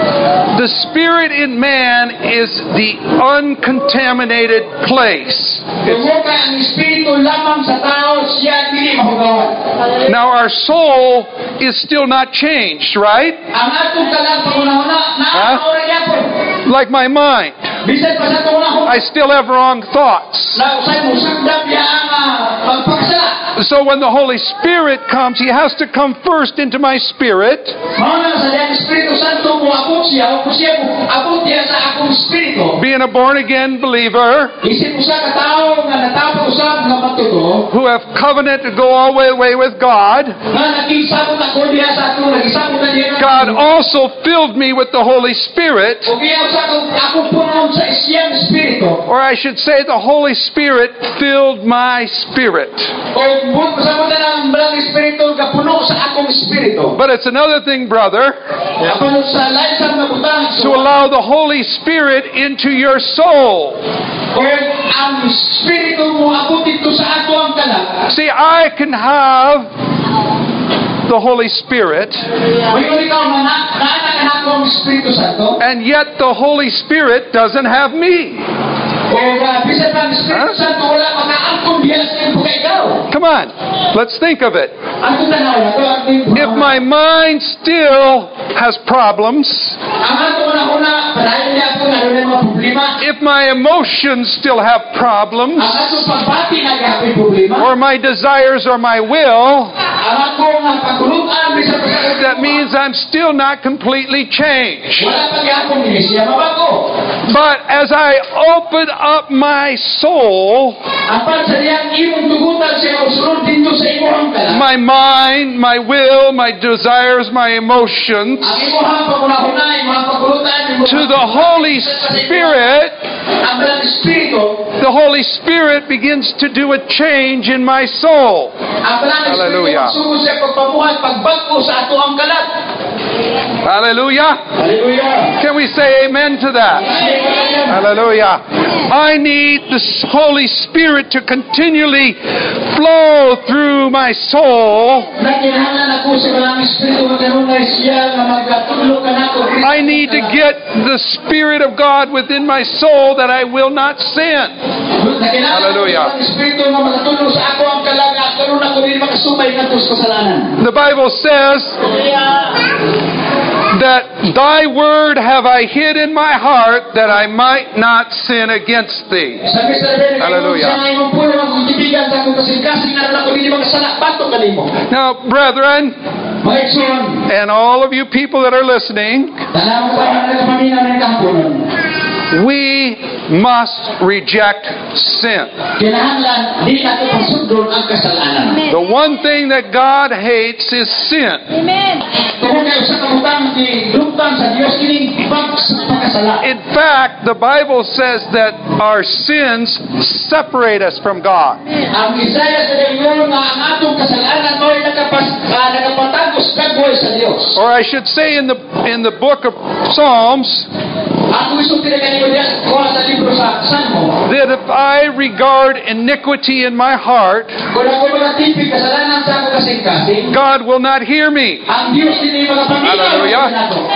The spirit in man is the uncontaminated place. Tungo ka ang Espiritu lamang sa tao, siya dili mahugawan. Now our soul is still not changed, right? Ang atong kalat pangunahuna, Huh? naaaw na yapon. Like my mind. Bisan pa sa tungunahon, I still have wrong thoughts. na usay mo sagdap ya ang uh, pagpakasala. So when the Holy Spirit comes, He has to come first into my spirit. Mao na sa diyang Espiritu Santo mo abot siya, o siya abot diya sa akong espiritu. Being a born-again believer Isip usa ka tawo nga natapos usab nga matuto, who have covenant to go all the way with God, nga nagisabot ako diya sa ato, nagisabot na diya. God also filled me with the Holy Spirit. O kaya usa ka akong punon sa isiyang espiritu. Or I should say the Holy Spirit filled my spirit. O bukod sa mo na ang balang espiritu nga puno sa akong espiritu. But it's another thing, brother, Apan sa lain sa mga butang to allow the Holy Spirit into your soul. o ang espiritu mo abot dito sa ato ang kalat. See, I can have the Holy Spirit, Mayroon ikaw na naanak na ako ang Espiritu Santo. and yet the Holy Spirit doesn't have me. O uh, bisan ang Espiritu Huh? Santo wala makaangkong diya sa iyong ikaw. Come on, let's think of it. Ang tanaw na to ang iyong If my mind still has problems, ang ato na una, parahin niya ako na rin mga problema. if my emotions still have problems, Ang ato pagbati na gapin problema. or my desires or my will, Ang ato nga pagkulutan, bisan pa sa that means I'm still not completely changed. wala pa gapon niya siya mabago. But as I open up my soul, Apan sa diyang imong tugutan siya usulod dito sa imong kalat. my mind, my will, my desires, my emotions, Ang imong pagkunahunay, mga pagkulutan, to the Holy Spirit, ang balang Espiritu, the Holy Spirit begins to do a change in my soul. ang balang Espiritu Hallelujah. magsugo sa pagpamuhat, pagbago sa ato ang kalat. Hallelujah. Hallelujah. Can we say amen to that? Hallelujah. I need the Holy Spirit to continually flow through my soul. Nakinahanglan ako sa balang Espiritu magkanunay siya nga magkatulog ka na ako. I need to get the Spirit of God within my soul that I will not sin. Hallelujah. Ang Espiritu nga magkatulog sa ako ang kalaga, karon ako din makasubay ngadto sa kasalanan. The Bible says that thy word have I hid in my heart that I might not sin against thee. Sabi sa Biblia, Hallelujah. sa imong puno ang kutibigan sa akong kasing-kasing na ako din makasala batok kanimo. Now, brethren, Mga igsoon, and all of you people that are listening, tanawang pa man nga pamina ng kampunon. we must reject sin. Kinahanglan di nato pasudlon ang kasalanan. The one thing that God hates is sin. Amen. Tungod kay usa ka butang di luptan sa Dios kining pag pagkasala. In fact, the Bible says that our sins separate us from God. Ang Isaiah sa Diyos nga ang atong kasalanan mo'y nakapas uh, nakapatagos kagway sa Dios. Or I should say in the in the book of Psalms, Ako gusto pinagkanimo diya sa libro sa Salmo. that if I regard iniquity in my heart, Kung ako mga tipig kasalanan sa ako kasing-kasing, God will not hear me. ang Dios din mga pamilya. Hallelujah.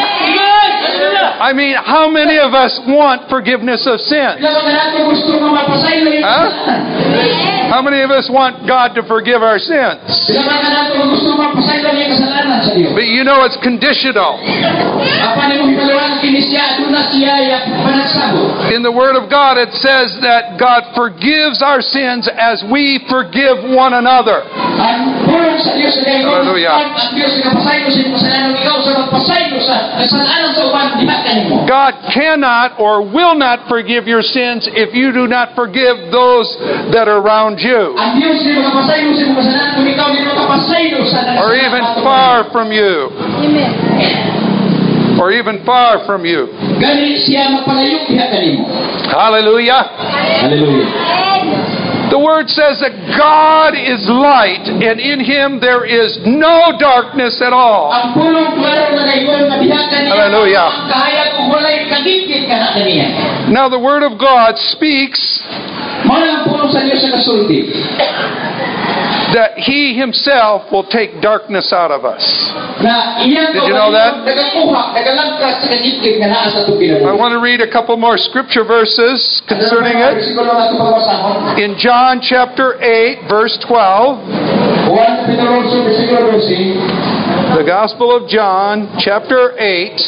I mean, how many of us want forgiveness of sin? Ilang mga nato gusto nga mapasaylo yung Huh? kasalanan. How many of us want God to forgive our sins? Ilang mga nato gusto nga mapasaylo yung kasalanan sa Dios. But you know it's conditional. Apan imong hipaluan kini siya aduna siya ya panagsabot. In the Word of God, it says that God forgives our sins as we forgive one another. Ang pulong sa Dios sa gayon. Hallelujah. Ang Dios nga pasaylo sa imong kasalanan ikaw sa magpasaylo sa kasalanan sa uban diha kanimo. God cannot or will not forgive your sins if you do not forgive those that are around you, Ang Dios di makapasaylo sa imong kasalanan kung ikaw di makapasaylo sa or even far from you, Amen. or even far from you. Gani siya magpalayo diha kanimo. Hallelujah. Hallelujah. The Word says that God is light, and in Him there is no darkness at all. Ang pulong klaro nga gayon nga diha kaniya. Hallelujah. Ang kahayag ug walay kadikit kana kaniya. Now the Word of God speaks Mao ang pulong sa Dios sa kasulti. that He Himself will take darkness out of us. Na iya Did you know that? Nagakuha, nagalangkas sa kadikit nga naa sa I tubilan. want to read a couple more scripture verses concerning it. Bersikulo nga ito pagbasahon. In John chapter eight, verse twelve, Juan kapitulo eight, bersikulo twelve. the Gospel of John, chapter eight,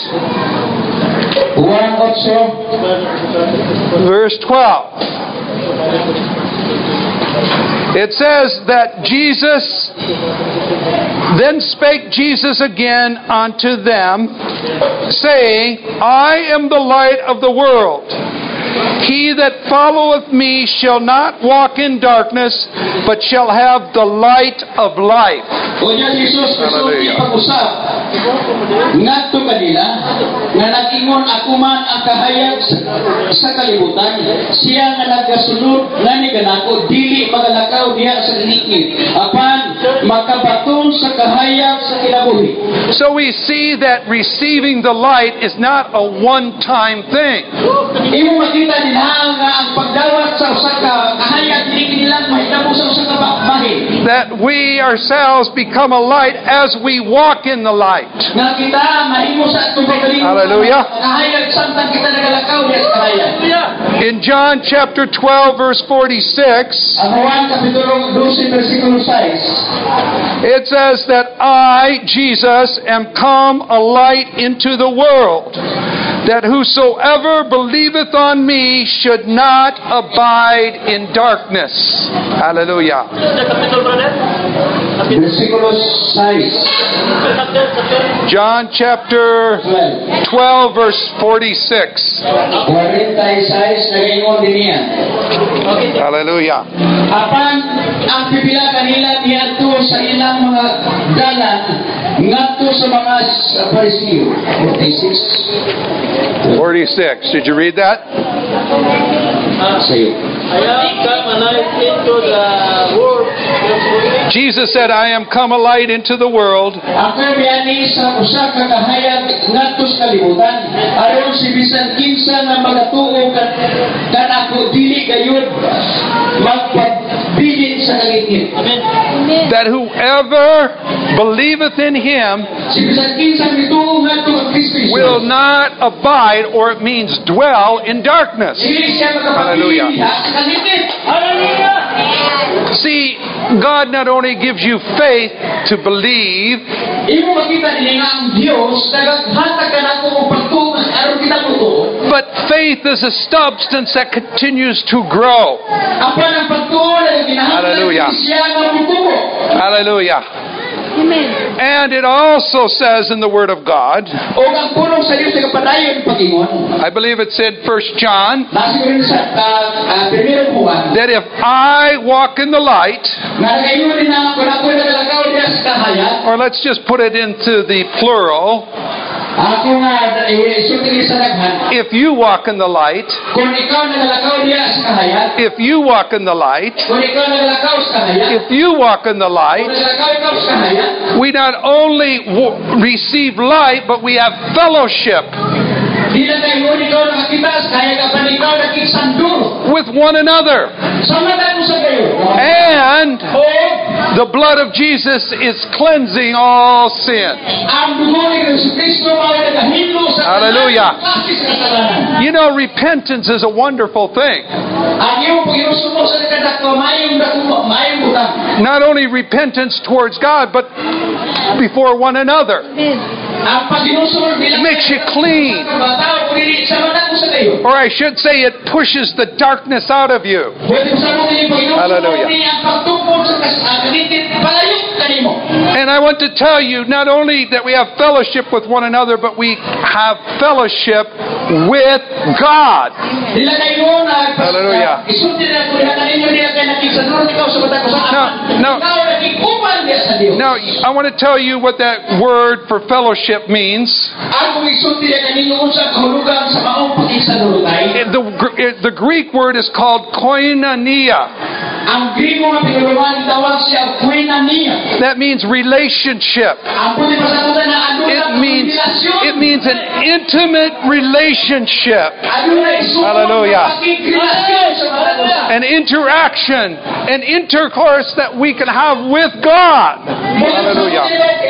Juan eight, verse twelve. It says that Jesus, then spake Jesus again unto them, saying, I am the light of the world. He that followeth me shall not walk in darkness, but shall have the light of life. Unya Jesus Hallelujah. pag-usap ngadto kanila nga nag-ingon ako man ang kahayag sa, sa kalibutan, siya nga nagasunod ngani kanako dili magalakaw diha sa linikid apan makabaton sa kahayag sa kinabuhi. So we see that receiving the light is not a one-time thing. Imo makita nila nga ang pagdawat sa usa ka kahayag dili nila mahitabo sa usa ka bahin. That we ourselves become a light as we walk in the light. Nga kita mahimo sa atong pagkalingon. Hallelujah. Kahayag samtang kita nagalakaw diha sa kahayag. In John chapter twelve verse forty-six, Ang Juan kapitulo twelve versikulo six. it says that I, Jesus, am come a light into the world, that whosoever believeth on me should not abide in darkness. Hallelujah. Versikulo six. John chapter twelve verse forty-six. forty-six nagaingon din niya. Hallelujah. Apan ang pipila kanila niadto sa ilang mga dalan ngadto sa mga Pariseo. forty-six. forty-six. Did you read that? Sayo. I am come a light into the world. Jesus said, I am come a light into the world, Ako biyani sa usa ka kahayag ngadto sa kalibutan aron si bisan kinsa nga magatuo kan kanako dili gayud magpabilin sa kaligid. Amen. that whoever believeth in him Si bisan kinsa mituo ngadto kang Kristo Jesus, will not abide, or it means dwell, in darkness. dili siya Hallelujah. magapabilin diha sa kaligid. Hallelujah. See, God not only gives you faith to believe, Imo makita nila nga ang Dios naghatag kanako og pagtuo aron kita mutuo. but faith is a substance that continues to grow. Apan ang pagtuo ay Hallelujah. ginahatag siya nga mutuo. Hallelujah. Amen. And it also says in the Word of God, O ang pulong sa Dios ay kapadayon pag-ingon. I believe it said First John, Nasa rin sa uh, primero Juan, that if I walk in the light, nga nagayon din na kung ako nagalakaw diya sa kahayag, or let's just put it into the plural, ako nga isulti sa daghan, if you walk in the light, kung ikaw nagalakaw diya sa kahayag, if you walk in the light, kung ikaw nagalakaw sa kahayag, if you walk in the kung light, nagalakaw ikaw sa kahayag, we not only w- receive light, but we have fellowship di na kayo ikaw nakakita sa kahayag, apan ikaw nakikisanduro. with one another. Sama tayo sa kayo. And O the blood of Jesus is cleansing all sin. ang dugo ni Jesucristo ay nagahilo sa Hallelujah. klase sa kasalanan. You know, repentance is a wonderful thing. Ang iyong paghinusumo sa kadako, mayong dako, mayong butang. Not only repentance towards God, but before one another. Ang paghinusumo bilang It makes you clean. Bataw, dili sama tayo sa kayo. Or I should say, it pushes the darkness out of you. Pwede sa mo kini paghinusumo Hallelujah. ni ang pagtungkol sa kasakitin palayo kanimo. And I want to tell you, not only that we have fellowship with one another, but we have fellowship with God. Dila kayo na Hallelujah. isulti na ko diha kaninyo diha kay nakisaduro ikaw sa bata ko sa No, no. Ikaw nakikuman diha sa Dios. Now, I want to tell you what that word for fellowship means. Ang kung isulti diha kaninyo unsa kahulugan sa maong pakisaduro kay. The, the Greek word is called koinonia. Ang Griko nga pinulungan tawag siya koinonia. That means relationship. Ang puti pasakutan na aduna It means it means an intimate relationship, aduna isuko Hallelujah. pakikrelasyon sa mga usa. an interaction, an intercourse that we can have with God. Hallelujah.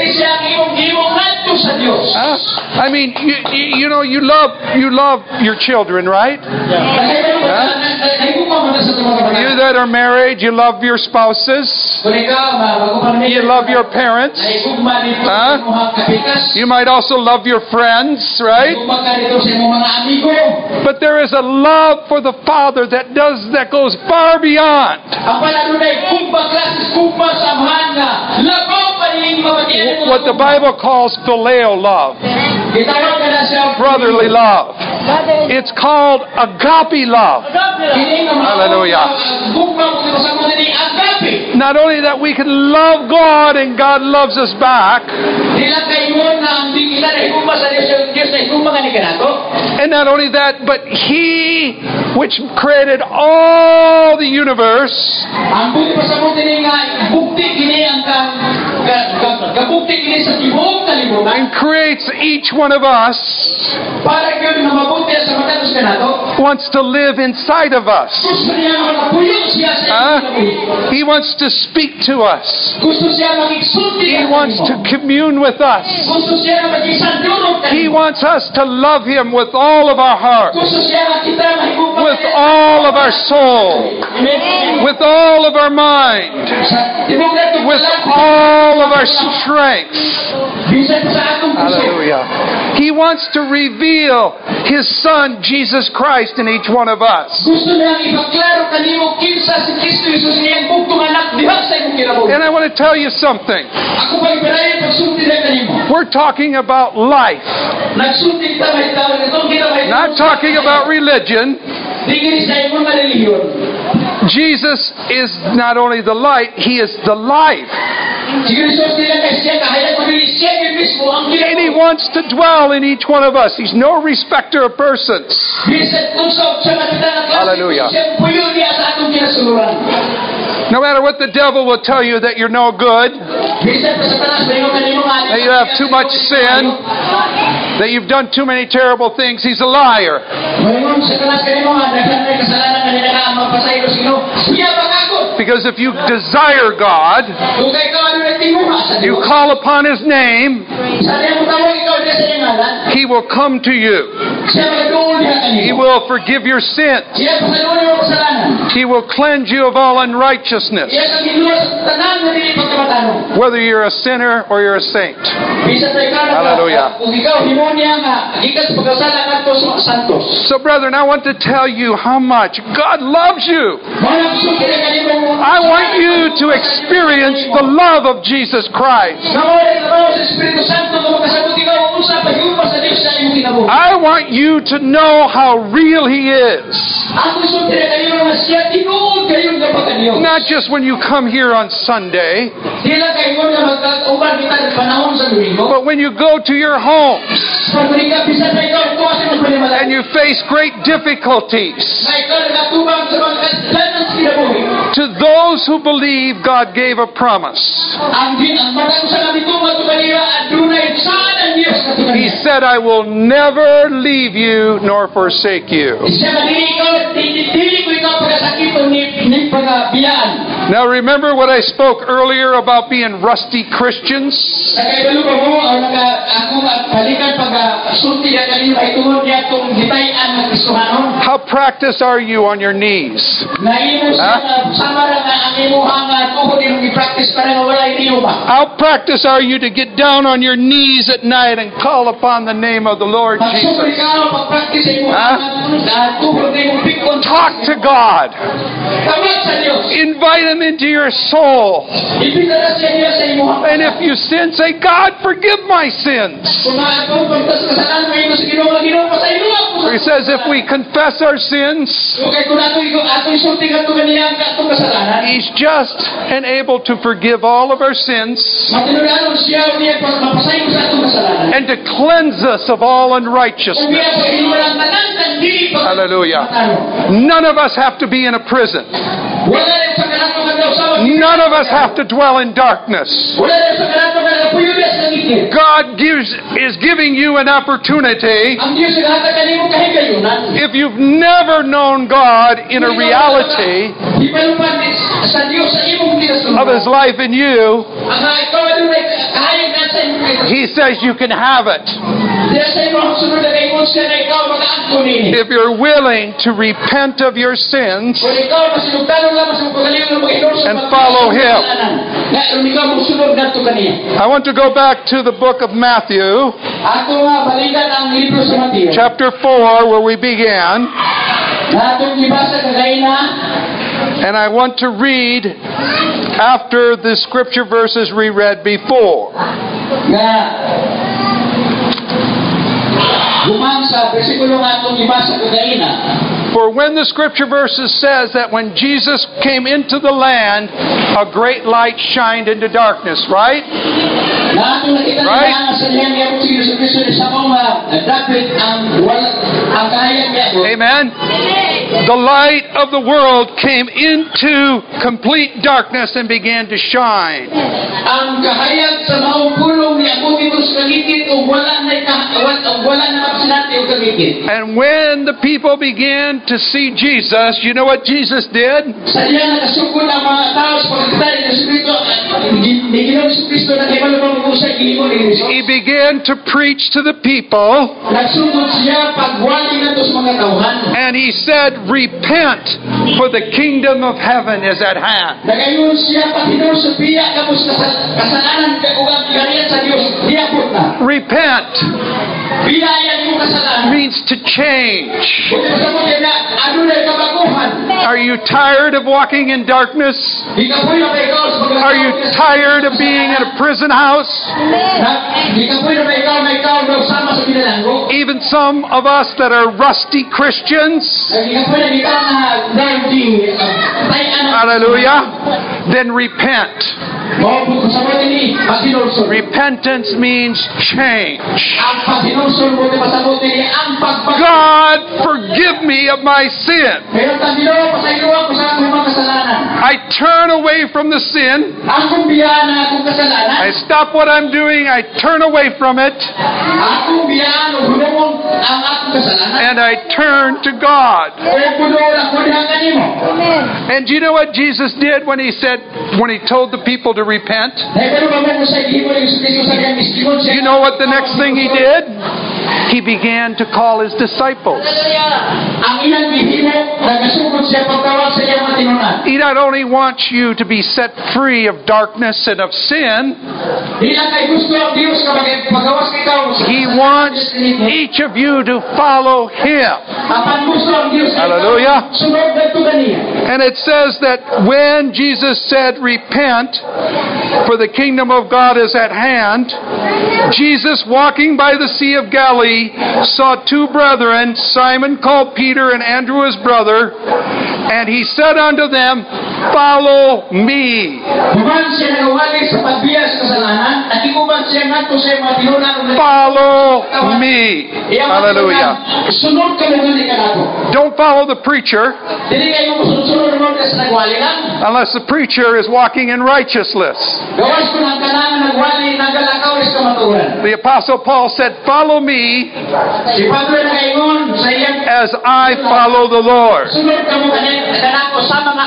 Huh? I mean, you, you, you know, you love you love your children, right? Huh? mata sa mga kabataan. You that are married, you love your spouses. Kung ikaw, bago pa rin, You love your parents. ay gugma dito Huh? sa mga kapikas. You might also love your friends, right? Gugma ka dito sa iyong mga amigo. But there is a love for the Father that does that goes far beyond Ang palalunay, gugma klases, gugma samahan nga. Lakaw pa rin mabatian mo. what the Bible calls phileo love, Gitawag ka na siya. brotherly love. It's called agape love. Kini nga mga- Hallelujah. Gugma mo dito sa mga ni agape. Not only that we can love God and God loves us back, Dila kayo na ang di kita na higugma sa Diyos, yung Diyos na higugma nga ni kanato. and not only that, but He, which created all the universe, Ang buti pa sa mo kini nga bukti kini ang kang gabukti kini sa tibok kalibutan and creates each one of us, para gyud nga mabuti sa matanos kanato. wants to live inside of us. Gusto niya nga magapuyo siya sa Huh? iyong kinabuhi. He wants to speak to us. Gusto siya magigsulti He ka wants to kanimo. commune with us. Gusto siya nga magigsandurog He kanimo. wants us to love Him with all of our heart, Gusto siya nga kita mahigugma with all of our soul, Amen. with all of our mind, Sa tibok na ito with pala, all of our strength. bisan sa atong puso. Hallelujah. He wants to reveal His Son, Jesus Christ, in each one of us. Gusto niya ipaklaro kanimo kinsa si Kristo Jesus niyang bugtong anak diha sa imong kinabuhi. And I want to tell you something. Ako pa ibarayan pagsulti na kanimo. We're talking about life, Nagsulti kita may tao, itong kita may not talking about religion. Tingin sa imong nga relihiyon. Jesus is not only the light, He is the life. Si Kristo sila kay siya kahayag mo dili siya yun mismo ang And He kinabuhi. wants to dwell in each one of us. He's no respecter of persons. Bisan kung sa sa mga na klase, Hallelujah. siya puyo niya sa atong kinasuluran. No matter what the devil will tell you that you're no good, Bisan pa sa tanas sa imong kanimo nga that you have too much sin, that you've done too many terrible things, he's a liar. Mayroon sa tanas kanimo nga daghan na kasalanan nga nila ka magpasayo sino. Suya ba kako? Because if you desire God, Kung kay ikaw ano nagtinguha sa you Dios. call upon His name, Sa diyan mo tawag ikaw diya sa iyang ngalan. He will come to you. Siya magaduol diha He kanimo. will forgive your sins. Siya pasaluan niyo ang kasalanan. He will cleanse you of all unrighteousness, Siya sa ginuwa sa tanan nga dili pagkamatano. whether you're a sinner or you're a saint. Bisan sa ikaw na Hallelujah. kung ikaw himo niya nga gikan sa pagkasala ngadto sa mga santos. So, brethren, I want to tell you how much God loves you. Mga sulti na kanimo. I want you to experience the love of Jesus Christ. Nawala na ba sa Espiritu Santo nga makasabot ikaw ang usa paghiupa sa Dios sa imong kinabuhi. I want you to know how real He is. Ako sulti na kanimo nga siya tinuod kayo nga pagkaniyo. Not just when you come here on Sunday, Dila kayo nga magkauban kita sa panahon sa Domingo. but when you go to your homes Pag ka bisan na ikaw tuwa sa imong panimalay. and you face great difficulties. Na ikaw nagatubang sa mga kasalanan sa kinabuhi. To those who believe, God gave a promise. Ang din ang matang sa nabito nga tumanira adunay saan ang Dios nga He tumanira. said, I will never leave you nor forsake you. Siya nga dili ikaw dili ko ikaw pagkasakito ni ni pagabiyaan. Now remember what I spoke earlier about being rusty Christians? Sa kaibalo pa mo ang naga ako nga balikan pagsulti ya kanimo ay tungod niya tong hitayan ng Kristohanon. How practiced are you on your knees? Naimo siya Ha? nga sama ra nga ang imuha nga tuhod imong i-practice para nga wala iniyo ba. How practiced are you to get down on your knees at night and call upon the name of the Lord Magsumri Jesus? ka pag-practice sa imo Ha? nga tuhod imong pikon. Talk to God. Tawag sa Dios. Invite Him into your soul. Ibita na siya niya sa imo. And if you sin, say, God, forgive my sins. Kung maatong pagtas kasalanan mo ito sa Ginoo nga Ginoo pasayo ako. He says, if we confess our sins, Okay, kung ato ikaw ato isulti kadto kaniya ang atong kasalanan. He's just and able to forgive all of our sins Matinudanon siya niya mapasayo sa atong kasalanan. and to cleanse us of all Kung niya unrighteousness. sa inulang tanan kan dili pag Hallelujah. matano. None of us have to be in a prison. Wala rin sa kanato nga daw sa None of us have to dwell in darkness. Wala rin sa kanato nga napuyudas sa ngikid. God gives is giving you an opportunity. Ang Diyos nga hata kanimo kahigayunan. If you've never known God in a reality Ipalupan sa Diyos sa imong of kinasunan. His life in you, Ang ikaw adunay kahayag na sa sa imo kay He says you can have it Diya sa imo ang sunod na kay siya na ikaw mag-aangko nini. if you're willing to repent of your sins Kung ikaw masinugtanon lang mas magpagaling ng mag-endorse and follow Him. Na kung ikaw magsunod nato kaniya. I want to go back to the book of Matthew, Ato nga balikan ang libro sa Mateo. chapter four, where we began. Na atong ibasa kagaina. And I want to read after the scripture verses we read before. Nga Gumang sa bersikulo nga atong ibasa kagaina. For when the scripture verses says that when Jesus came into the land, a great light shined into darkness, right? Na atong nakita Right? nga sa diyan nga si Yesu Kristo ni sa mga dapat ang wala ang kahayag niya. Amen. The light of the world came into complete darkness and began to shine. Ang kahayag sa maong pulong niya kung ito sa kaligid o wala na wala wala na mapsinati o kaligid. And when the people began to see Jesus, you know what Jesus did? Sa iya nakasukod ang mga tao sa pagkita ni Yesu Kristo, ni Ginoong Yesu Kristo na kay malubang usay giingon ni Kristo. He began to preach to the people, Nagsugod siya pagwali nato sa mga tauhan. and he said, "Repent, for the kingdom of heaven is at hand." Nagayon siya patinor sa biya kapos kasalanan kay ug ang gariyan sa Dios diabot na. Repent Biyayan mo kasalanan. means to change. Kung kasabot na adunay kabaguhan. Are you tired of walking in darkness? Di ka puy na ikaw sa mga Are you tired of being in a prison house? Di ka puy na ikaw na ikaw na sama sa pinalanggo. Even some of us that are rusty Christians, Di ka puy na ikaw na driving tayan. hallelujah, then repent. Mo kasabot ni pasinulsol. Repentance means change. Ang pasinulsol mo pasabot ni ang pagpag. God, forgive me of my sin. Pero tandilo pasaylo ako sa akong mga kasalanan. I turn away from the sin. Akong biyaan na akong kasalanan. I stop what I'm doing. I turn away from it. Akong biyaan o hulungon ang akong kasalanan. And I turn to God. O puno lang ko diha kanimo. And do you know what Jesus did when he said, when he told the people to repent? Ay pero ba mo sa gihimo ni Yesu Kristo sa kanyang mistikon siya. You know what the next thing he did? He began to call his disciples. Ang ilang gihimo nagasugod siya pagtawag sa iyang mga tinunan. He not only wants you to be set free of darkness and of sin, Di lang kay gusto ang Dios kapag pagawas kay ikaw. he wants each of you to follow him. Apan gusto ang Dios. Hallelujah. Sunod dito kaniya. And it says that when Jesus said, "Repent, for the kingdom of God is at hand," Jesus, walking by the Sea of Galilee, saw two brethren, Simon called Peter and Andrew his brother, and he said unto them, "Follow me." Buman siya nagawali sa pagbiya sa kasalanan. Nakikuban siya nato sa mga tinunan. Follow me. Hallelujah. Sunod ka mo gani ka nato. Don't follow the preacher Dili kayo musunod-sunod mo sa nagwali lang. unless the preacher is walking in righteousness. Gawas ko ng kanang nagwali nagalakaw is kamaturan. The Apostle Paul said, "Follow me Si Pablo na kaingon sa iyang as I follow the Lord." sunod ka mo kanin kanako sa mga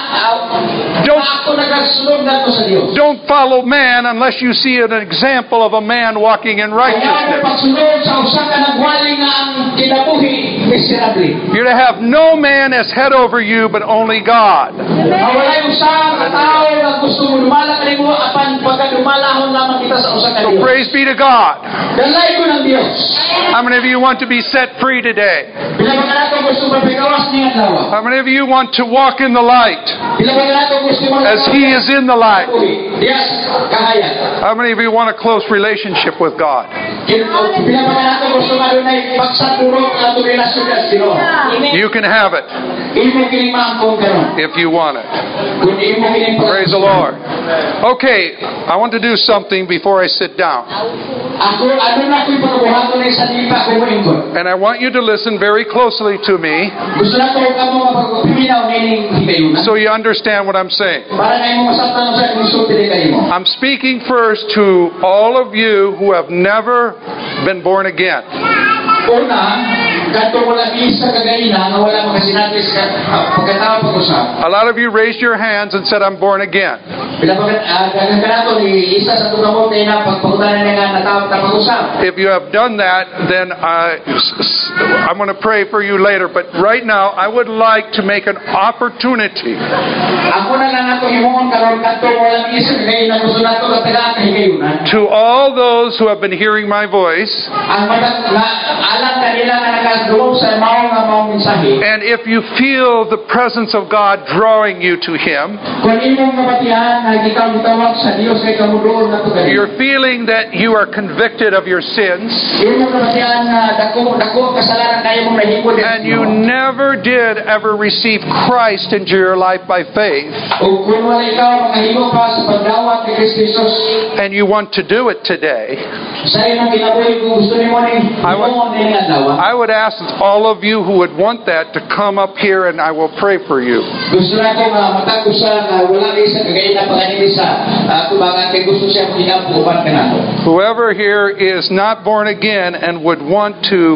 Don't ako nagasunod nato sa Dios. Don't follow man unless you see an example of a man walking in Kaya righteousness. pagsunod sa usa ka nagwali nga ang kinabuhi miserable. You're to have no man as head over you, but only God. Mawalay usa ka tao nga gusto mo dumala kanimo apan pagkadumalahon lamang kita sa usa ka So Dios. praise be to God. Dalay ko ng Dios. How many of you want to be set free today? Bila ba kanako gusto mapagawas ni adlaw? How many of you want to walk in the light Bila ba kanako gusto mo as He is in the light? Yes, kahaya. How many of you want a close relationship with God? Bila ba kanako gusto madunay pagsapurok ato relasyon sa Ginoo? You can have it Imo kini maangkon karon. if you want it. Kun imo kini Praise the Lord. Okay, I want to do something before I sit down. Ako ano na ko'y pagbuhaton ni sa dipa ko mo ingkon. And I want you to listen very closely to me Gusto na ko kamo mapagpipinaw nining higayuna. so you understand what I'm saying. Para na imo masabtan sa konsulti ni kaymo. I'm speaking first to all of you who have never been born again. Una, kadto wala isa kagaina nga wala makasinati sa pagkatao pag-usap. A lot of you raised your hands and said, "I'm born again." Bila pa uh, dagang kanato ni isa sa tugamot kay na pagpangutanan nga natawag ta pag-usap. If you have done that, then uh, I'm going to pray for you later. But right now, I would like to make an opportunity Ako na lang ato himong karon kadto walang isip kay na gusto nato katagaan kahigayunan. to all those who have been hearing my voice. Ang matag na alam kanila nga nagdulong sa mao nga mao mensahe. And if you feel the presence of God drawing you to Him, Kung imong kabatihan na gikaw gitawag sa Dios kay kamuduol nato gani. you're feeling that you are convicted of your sins, Imong kabatihan na dako dako kasalanan kayo mong nahimo din. and you never did ever receive Christ into your life by faith, O kung wala ikaw makahimo pa sa pagdawat kay Kristo Jesus, and you want to do it today, sa imong kinabuhi kung gusto nimo ni I would- mo ni adlaw. I would ask all of you who would want that to come up here and I will pray for you. Gusto na ko nga matagusan na wala kay sa kagaya na panganib sa tubangan kay gusto siya maginapo uban kanato. Whoever here is not born again and would want to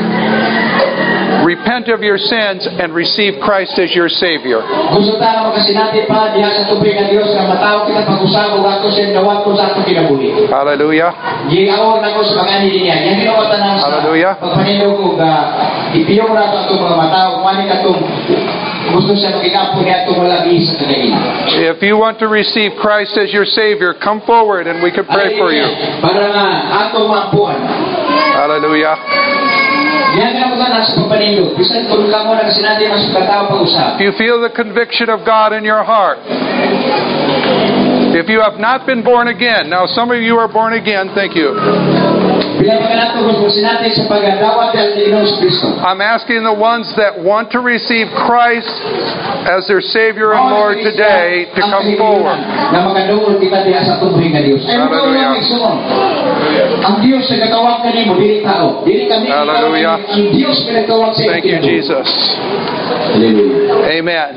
repent of your sins and receive Christ as your Savior, Gusto ta nga makasinati pa diha sa tubig nga Dios nga mataw kita pag-usab ug ato siya dawat ko sa ato kinabuhi. hallelujah, Giawag na ko sa panganib niya. Yang ginawa tanan sa Hallelujah. pagpanindog ko nga ipiyong ra to atong mga mataw mani katong gusto siya maginapo niya atong wala sa kagaina. if you want to receive Christ as your Savior, come forward and we can pray for you. Para nga atong mapuan. Hallelujah. Yan nga ko tanan sa pagpanindog. Bisan kung kamo nagasinati mas katao pag-usap. If you feel the conviction of God in your heart, if you have not been born again, now some of you are born again, thank you. Bila pa kanato gusto sinati sa pagdawat del Dios Cristo. I'm asking the ones that want to receive Christ as their Savior and Lord today to come forward. Na makadungol kita diha sa tubig nga Dios. Ay mo Hallelujah. lang igsoon. Ang Dios sa gatawag kanimo dili tao. Dili kami ikaw, Hallelujah. ang Dios pinagtawag sa Thank you, Jesus. Hallelujah. Amen.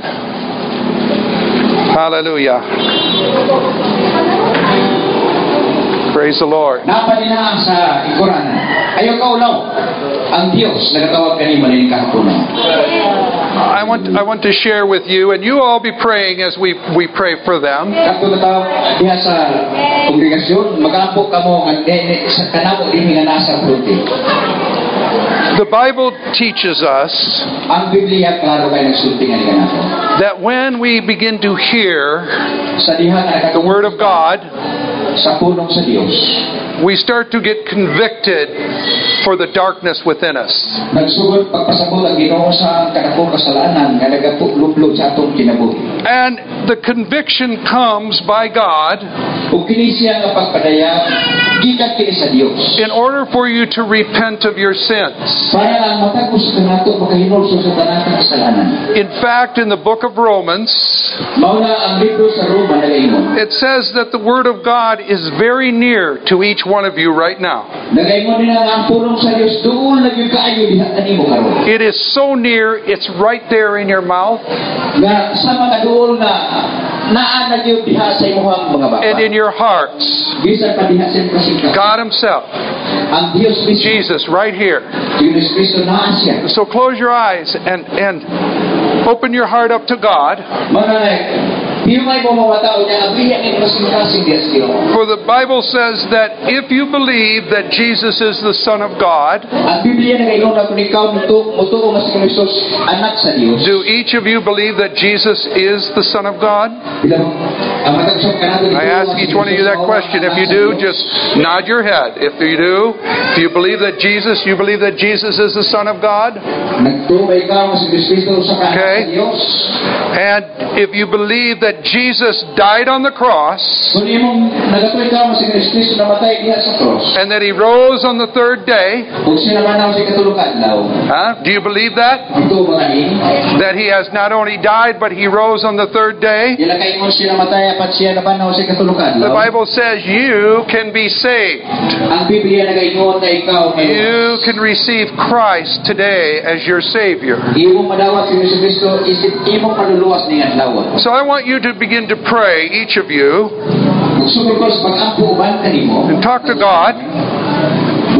Hallelujah. Praise the Lord. Napadinaan sa ikuranan. Ayaw ka ulaw. Ang Dios nagatawag kanimo ni kahaponan. I want I want to share with you, and you all be praying as we we pray for them. Kadto nataw diha sa kongregasyon magapo kamo nga dene sa kanamo dinhi nga nasa fruti. The Bible teaches us Ang Biblia klaro kay nagsulti nga kanato. that when we begin to hear Sa diha nga the Word of God, sa pulong sa Dios, we start to get convicted for the darkness within us. nagsugod pagpasabot ang Ginoo sa kadakong kasalanan nga nagapuklublob sa atong kinabuhi. And the conviction comes by God Ug kini siya nga pagpadaya gikan kini sa Dios. in order for you to repent of your sins. Para lang matagos ka nato makahinulso sa tanan nga kasalanan. In fact, in the book of Romans, Mao na ang libro sa Roma nagaingon. it says that the Word of God is very near to each one of you right now. Nagaingon nila nga ang pulong sa Dios duol na gyud kaayo diha kanimo karon. It is so near, it's right there in your mouth Nga sa mga duol na naa na gyud diha sa imong mga baba. and in your hearts. Bisan pa diha sa kasing God Himself, ang Dios mismo. Jesus, right here. Jesus Cristo naa siya. So close your eyes and, and open your heart up to God. Manay, Diyo may bumawatao niya, abrihan ng kasing-kasing Diyos Diyo. For the Bible says that if you believe that Jesus is the Son of God, Ang Biblia na ngayon na kung ikaw muto, muto o mas Kristos, anak sa Diyos. do each of you believe that Jesus is the Son of God? Bilang, ang matagsak ka natin, I ask each one of you that question. If you do, just nod your head. If you do, if you believe that Jesus, you believe that Jesus is the Son of God? Nagtumay ka mas Kristo sa kanan Okay. sa Diyos. And if you believe that Jesus died on the cross Kung imong nagatuloy ka mas Kristo na matay diha sa cross. and that He rose on the third day, Kung sinamanaw sa katulukan daw, huh? Do you believe that? ito mga ni, That He has not only died, but He rose on the third day? ila kay mo siya namatay apat siya nabanaw sa katulukan The daw. Bible says you can be saved. Ang Biblia na ngayon na ikaw You can receive Christ today as your Savior. Iyong madawat si Yesu Kristo isip imong maluluwas ning adlaw. So I want you to begin to pray, each of you, Magsugod ko sa pag-ampo uban kanimo. and talk to God.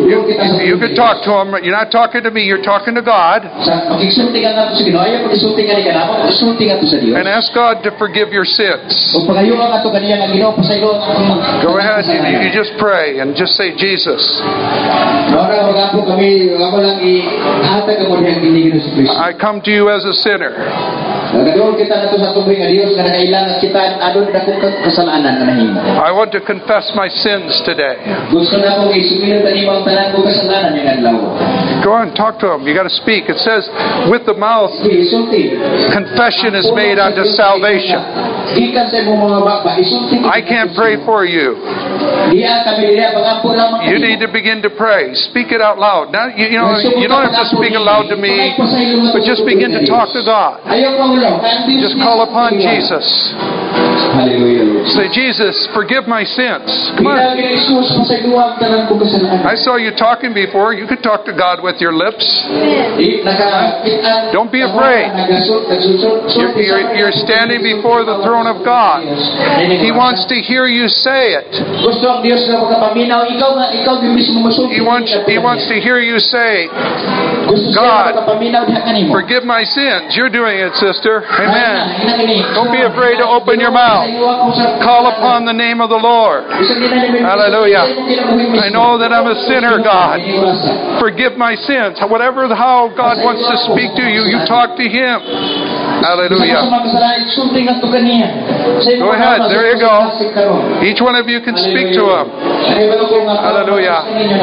Tuyo kita sa You can talk to him. You're not talking to me. You're talking to God. Sa pagkisultingan nato sa Ginoo, ayo pagkisultingan ni kanamo, pagkisultingan to sa Dios. And ask God to forgive your sins. O pagayo ang ato kaniya nga Ginoo pasaylo ang Go ahead. You, you just pray and just say, Jesus. Ora magapo kami, ako lang i-hatag mo diyang giligid sa Kristo. I come to you as a sinner. Nagadoon kita nato sa tubig nga Dios nga nakailangan kita adon dakong kasalanan nga nahimo. I want to confess my sins today. Gusto na ko isugilon kanimo ang tanan ko kasalanan nga adlaw. Go on, talk to him. You got to speak. It says, with the mouth, Isulti. confession is made unto salvation. Gikan sa imong mga baba, isulti. I can't pray for you. Diya kami diya pagampo lamang. You need to begin to pray. Speak it out loud. Now, you, you know, you don't have to speak it loud to me, but just begin to talk to God. Just call upon Jesus. Hallelujah. Say, Jesus, forgive my sins. Come on. I saw you talking before. You could talk to God with your lips. Don't be afraid. You're, you're, you're standing before the throne of God. He wants to hear you say it. He wants, he wants to hear you say, God, forgive my sins. You're doing it, sister. Amen. Don't be afraid to open your mouth. Call upon the name of the Lord. Hallelujah. I know that I'm a sinner, God. Forgive my sins. Whatever how God wants to speak to you, you talk to Him. Hallelujah. Go ahead. There you go. Each one of you can speak to Him. Hallelujah.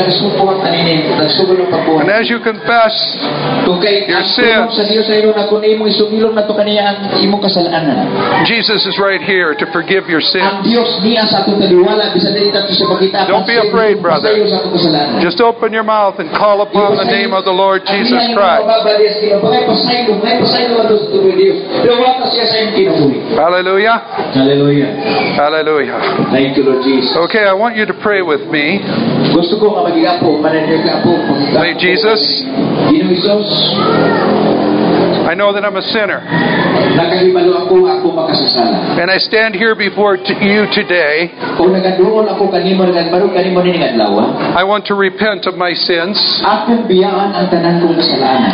And as you confess your sins, Jesus is right here to forgive your sins. Don't be afraid, brother. Just open your mouth and call upon the name of the Lord Jesus Christ. Hallelujah. Hallelujah. Hallelujah. Thank you, Lord Jesus. Okay, I want you to pray with me. Gusto ko nga magigapo, mananagapo, Say, Jesus, Ginoong Hesus, I know that I'm a sinner. nakahibalo ako ako makasasala. And I stand here before t- you today. Kung nagaduol ako kanimo nagbarog kanimo ni adlaw, I want to repent of my sins. akong biyaan ang tanan kong kasalanan.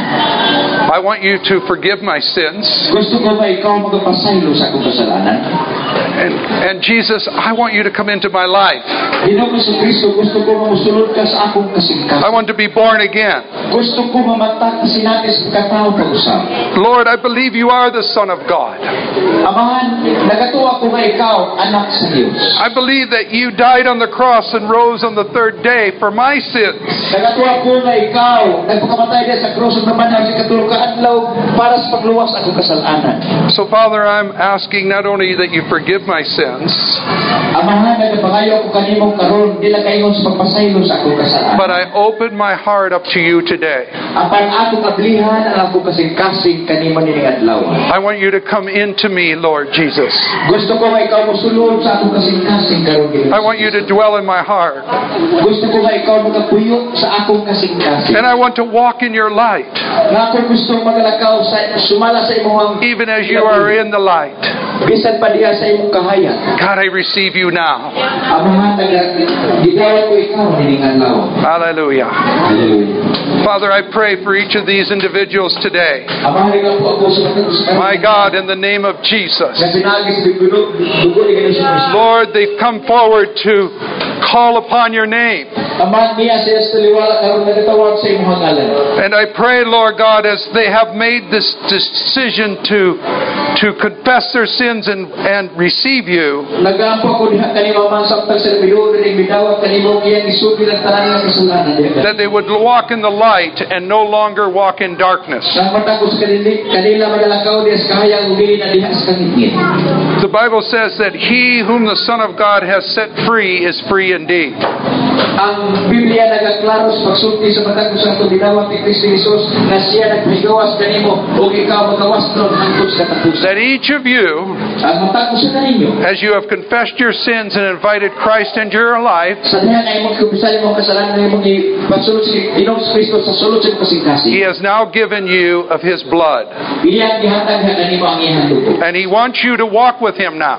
I want you to forgive my sins. Gusto ko ba ikaw magpasaylo sa akong kasalanan? And, and Jesus, I want you to come into my life. Ginoong Kristo, gusto ko mamusulod ka sa akong kasingkas. I want to be born again. Gusto ko mamatag sinatis katao pag-usap. Lord, I believe you are the Son of God. Amahan, nagatuwa ko nga ikaw, anak sa Diyos. I believe that you died on the cross and rose on the third day for my sins. Nagatuwa ko nga ikaw, nagpakamatay din sa krus ng namanang sa katulukaan law para sa pagluwas akong kasalanan. So, Father, I'm asking not only that you forgive my sins, Amahan, nagpapangayo ko kanimong karon, dila kayo sa pagpasaylo sa akong kasalanan. but I open my heart up to you today. Apan akong ablihan ang akong kasing-kasing kanimo nining adlaw. I want you to come into me, Lord Jesus. Gusto ko nga ikaw mosulod sa akong kasing-kasing karon. I want you to dwell in my heart. Gusto ko nga ikaw magapuyo sa akong kasing-kasing. And I want to walk in your light, Nga ako gusto magalakaw sa sumala sa imong even as you are in the light. bisan pa diha sa imong kahayag. God, I receive you now. Amahan, gidawat ko ikaw nining adlaw. Hallelujah. Hallelujah. Father, I pray for each of these individuals today. Amahan nga po ako sa mga My God, in the name of Jesus. na sinagis bigunog dugo ni Kristo. Lord, they've come forward to call upon your name. Amahan niya siya sa liwala karon nagatawag sa imong ngalan. And I pray, Lord God, as they have made this decision to to confess their sins and, and receive you, Nagampo ko diha kanimo man samtang sa bidugo ning bidawat kanimo iyang isubi ang tanan ng kasalanan diha. that they would walk in the light and no longer walk in darkness. Nang matagos kanili kanila magalakaw diha sa kahayag ug dili na diha sa kangitngit. The Bible says that he whom the Son of God has set free is free indeed. Ang Biblia nagaklaro sa pagsulti sa matagos sa bidawat ni Kristo Jesus na siya nagpahigawas kanimo ug ikaw magawas ron hangtod sa katapusan. That each of you, Ang matagos sa kanimo as you have confessed your sins and invited Christ into your life, sa diha nga imong kubisan imong kasalanan imong ipagsulod sa Ginoong Kristo sa sulod sa kasing-kasing. he has now given you of his blood. Iyang gihatag nga kanimo ang iyang dugo. And he wants you to walk with him now.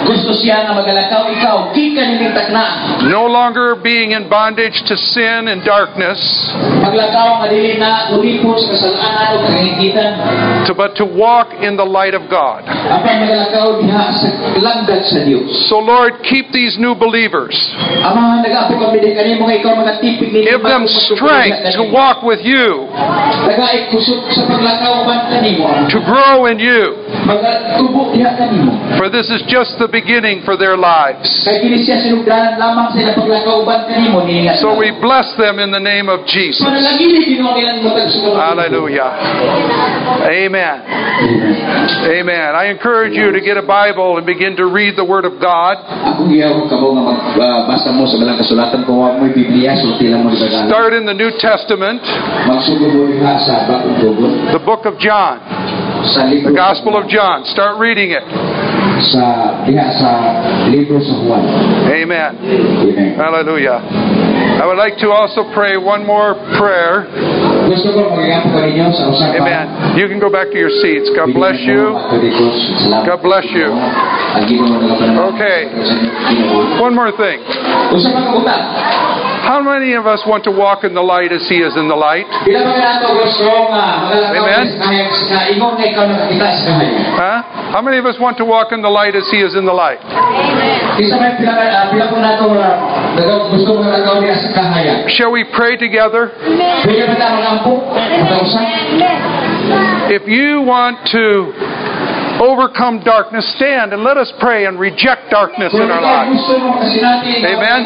Gusto siya nga magalakaw ikaw, gikan ning takna. No longer being in bondage to sin and darkness, Maglakaw nga dili na ulipos kasalanan o kahigitan. to, but to walk in the light of God. Apan magalakaw diha sa langgad sa Dios. So Lord, keep these new believers. Amahan nagapo kami di kanimo nga ikaw magatipig nila. Give them strength to walk with you, Nagaay kusog sa paglakaw man kanimo. to grow in you. Magatubo diha kanimo. For this is just the beginning for their lives. Kay kini siya sinugdanan lamang sa ilang paglakaw uban kanimo ni. So we bless them in the name of Jesus. Panalangin Ginoo ilang matag sa Hallelujah. Amen. Amen. I encourage you to get a Bible and begin to read the Word of God. Ako giyaw kamo nga magbasa mo sa balang kasulatan kung wa mo Biblia sulti lang mo sa Start in the New Testament, magsugod mo diha sa bagong tugon the book of John, sa libro the Gospel of John. Start reading it. sa diha sa libro sa Juan. Amen. Amen. Hallelujah. I would like to also pray one more prayer. Gusto ko magigampo ka ninyo sa usa pa. Amen. You can go back to your seats. God bless you. God bless you. Okay. One more thing. Usa pa ka buta. How many of us want to walk in the light as He is in the light? Bila ba nato gusto nga magalakaw Amen. sa kahayag sa ingon nga ikaw nakakita sa kahayag. Huh? How many of us want to walk in the light as He is in the light? Isa may pila ka pila ko nato nga gusto mo magalakaw diha sa kahayag. Shall we pray together? Pwede ba ta magampo? Matausan? If you want to overcome darkness, stand and let us pray and reject darkness in our lives. Amen.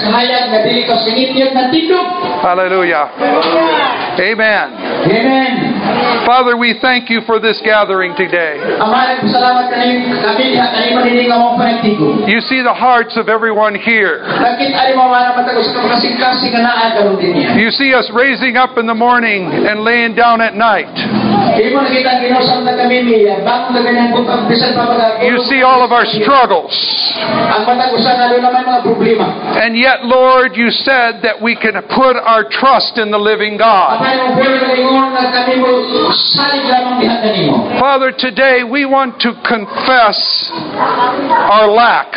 Hallelujah. Amen. Amen. Father, we thank you for this gathering today. You see the hearts of everyone here. You see us raising up in the morning and laying down at night. You see all of our struggles. And yet, Lord, you said that we can put our trust in the living God. Father, today we want to confess our lack.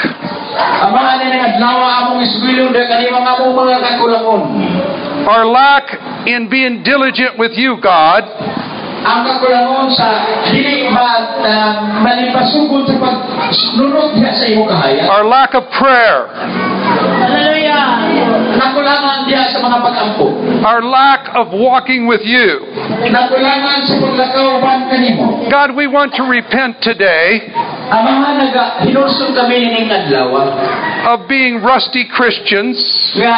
Our lack in being diligent with you, God. Ang kakulangon sa dili malipasugod sa pagnunod diha sa imong kahayag. Our lack of prayer. Hallelujah. Nakulangan diha sa mga pag-ampo. Our lack of walking with you. Nakulangan sa paglakaw ban kanimo. God, we want to repent today Amahan naga hinulsong kami ning adlaw of being rusty Christians nga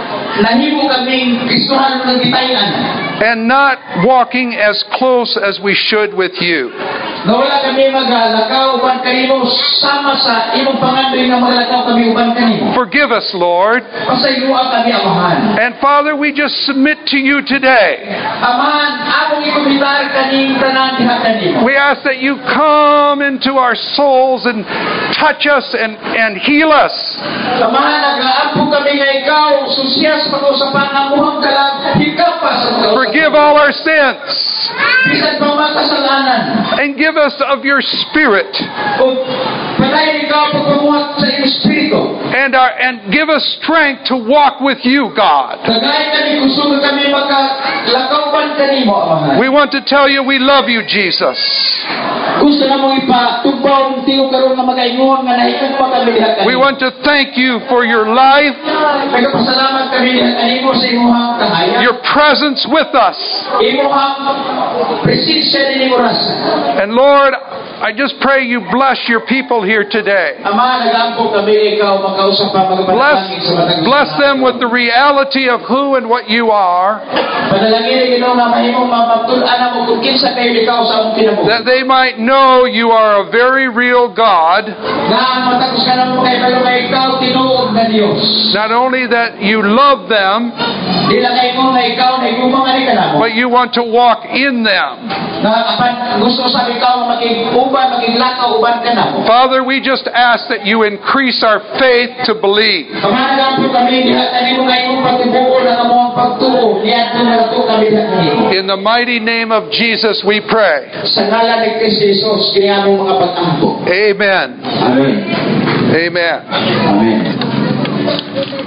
nahimo kaming Kristohan ng gitayan. and not walking as close as we should with you. Nga wala kami magalakaw uban kanimo sama sa imong pangandoy nga magalakaw kami uban kanimo. Forgive us, Lord. Pasayloa kami amahan. And Father, we just submit to you today. Amahan, among ikumitar kaning tanan diha kanimo. We ask that you come into our souls and touch us and, and heal us. Amahan, nag-aampo kami nga ikaw, susyas pag-usapan ang muhang kalag, hikapas ang kausapan. Forgive all our sins. Bisan pa mga kasalanan. And give us of your Spirit. O padayon ikaw pagpamuhat sa iyong Espiritu. And, our, and give us strength to walk with you, God. Kagaya kami gusto nga kami makalakawan kanimo, amahan. We want to tell you we love you, Jesus. Gusto na mong ipatugbaw ng tingog karon nga magaingon nga nahikog pa kami diha kanimo. We want to thank you for your life, Nagapasalamat kami diha kanimo sa imong kahayag. your presence with us. Imong presensya din imo rasa. And Lord, I just pray you bless your people here today. Ama, nag-aampo kami ikaw makausap pa Bless, magapanalangin sa matag. bless them with the reality of who and what you are, Padalangin Ginoo nga mahimong mapagtul-an mo kung kinsa kayo ikaw sa among kinabuhi. that they might know you are a very real God, Nga ang matagos ka na mo kay malo nga ikaw tinuod na Dios. not only that you love them, Di lang kay mo nga ikaw na igumang ani ka na mo. but you want to walk in them. Nga apan gusto sa ikaw nga maging-uban, maging-lakaw uban ka na mo. Father, we just ask that you increase our faith to believe. Kamanagan po kami diha kanimo nga imong pagtubuo na among pagtuo. Diha na to kami diha kanimo. In the mighty name of Jesus we pray. Sa ngalan ni Kristo Jesus, kini among mga pag-ampo. Amen. Amen. Amen. Amen.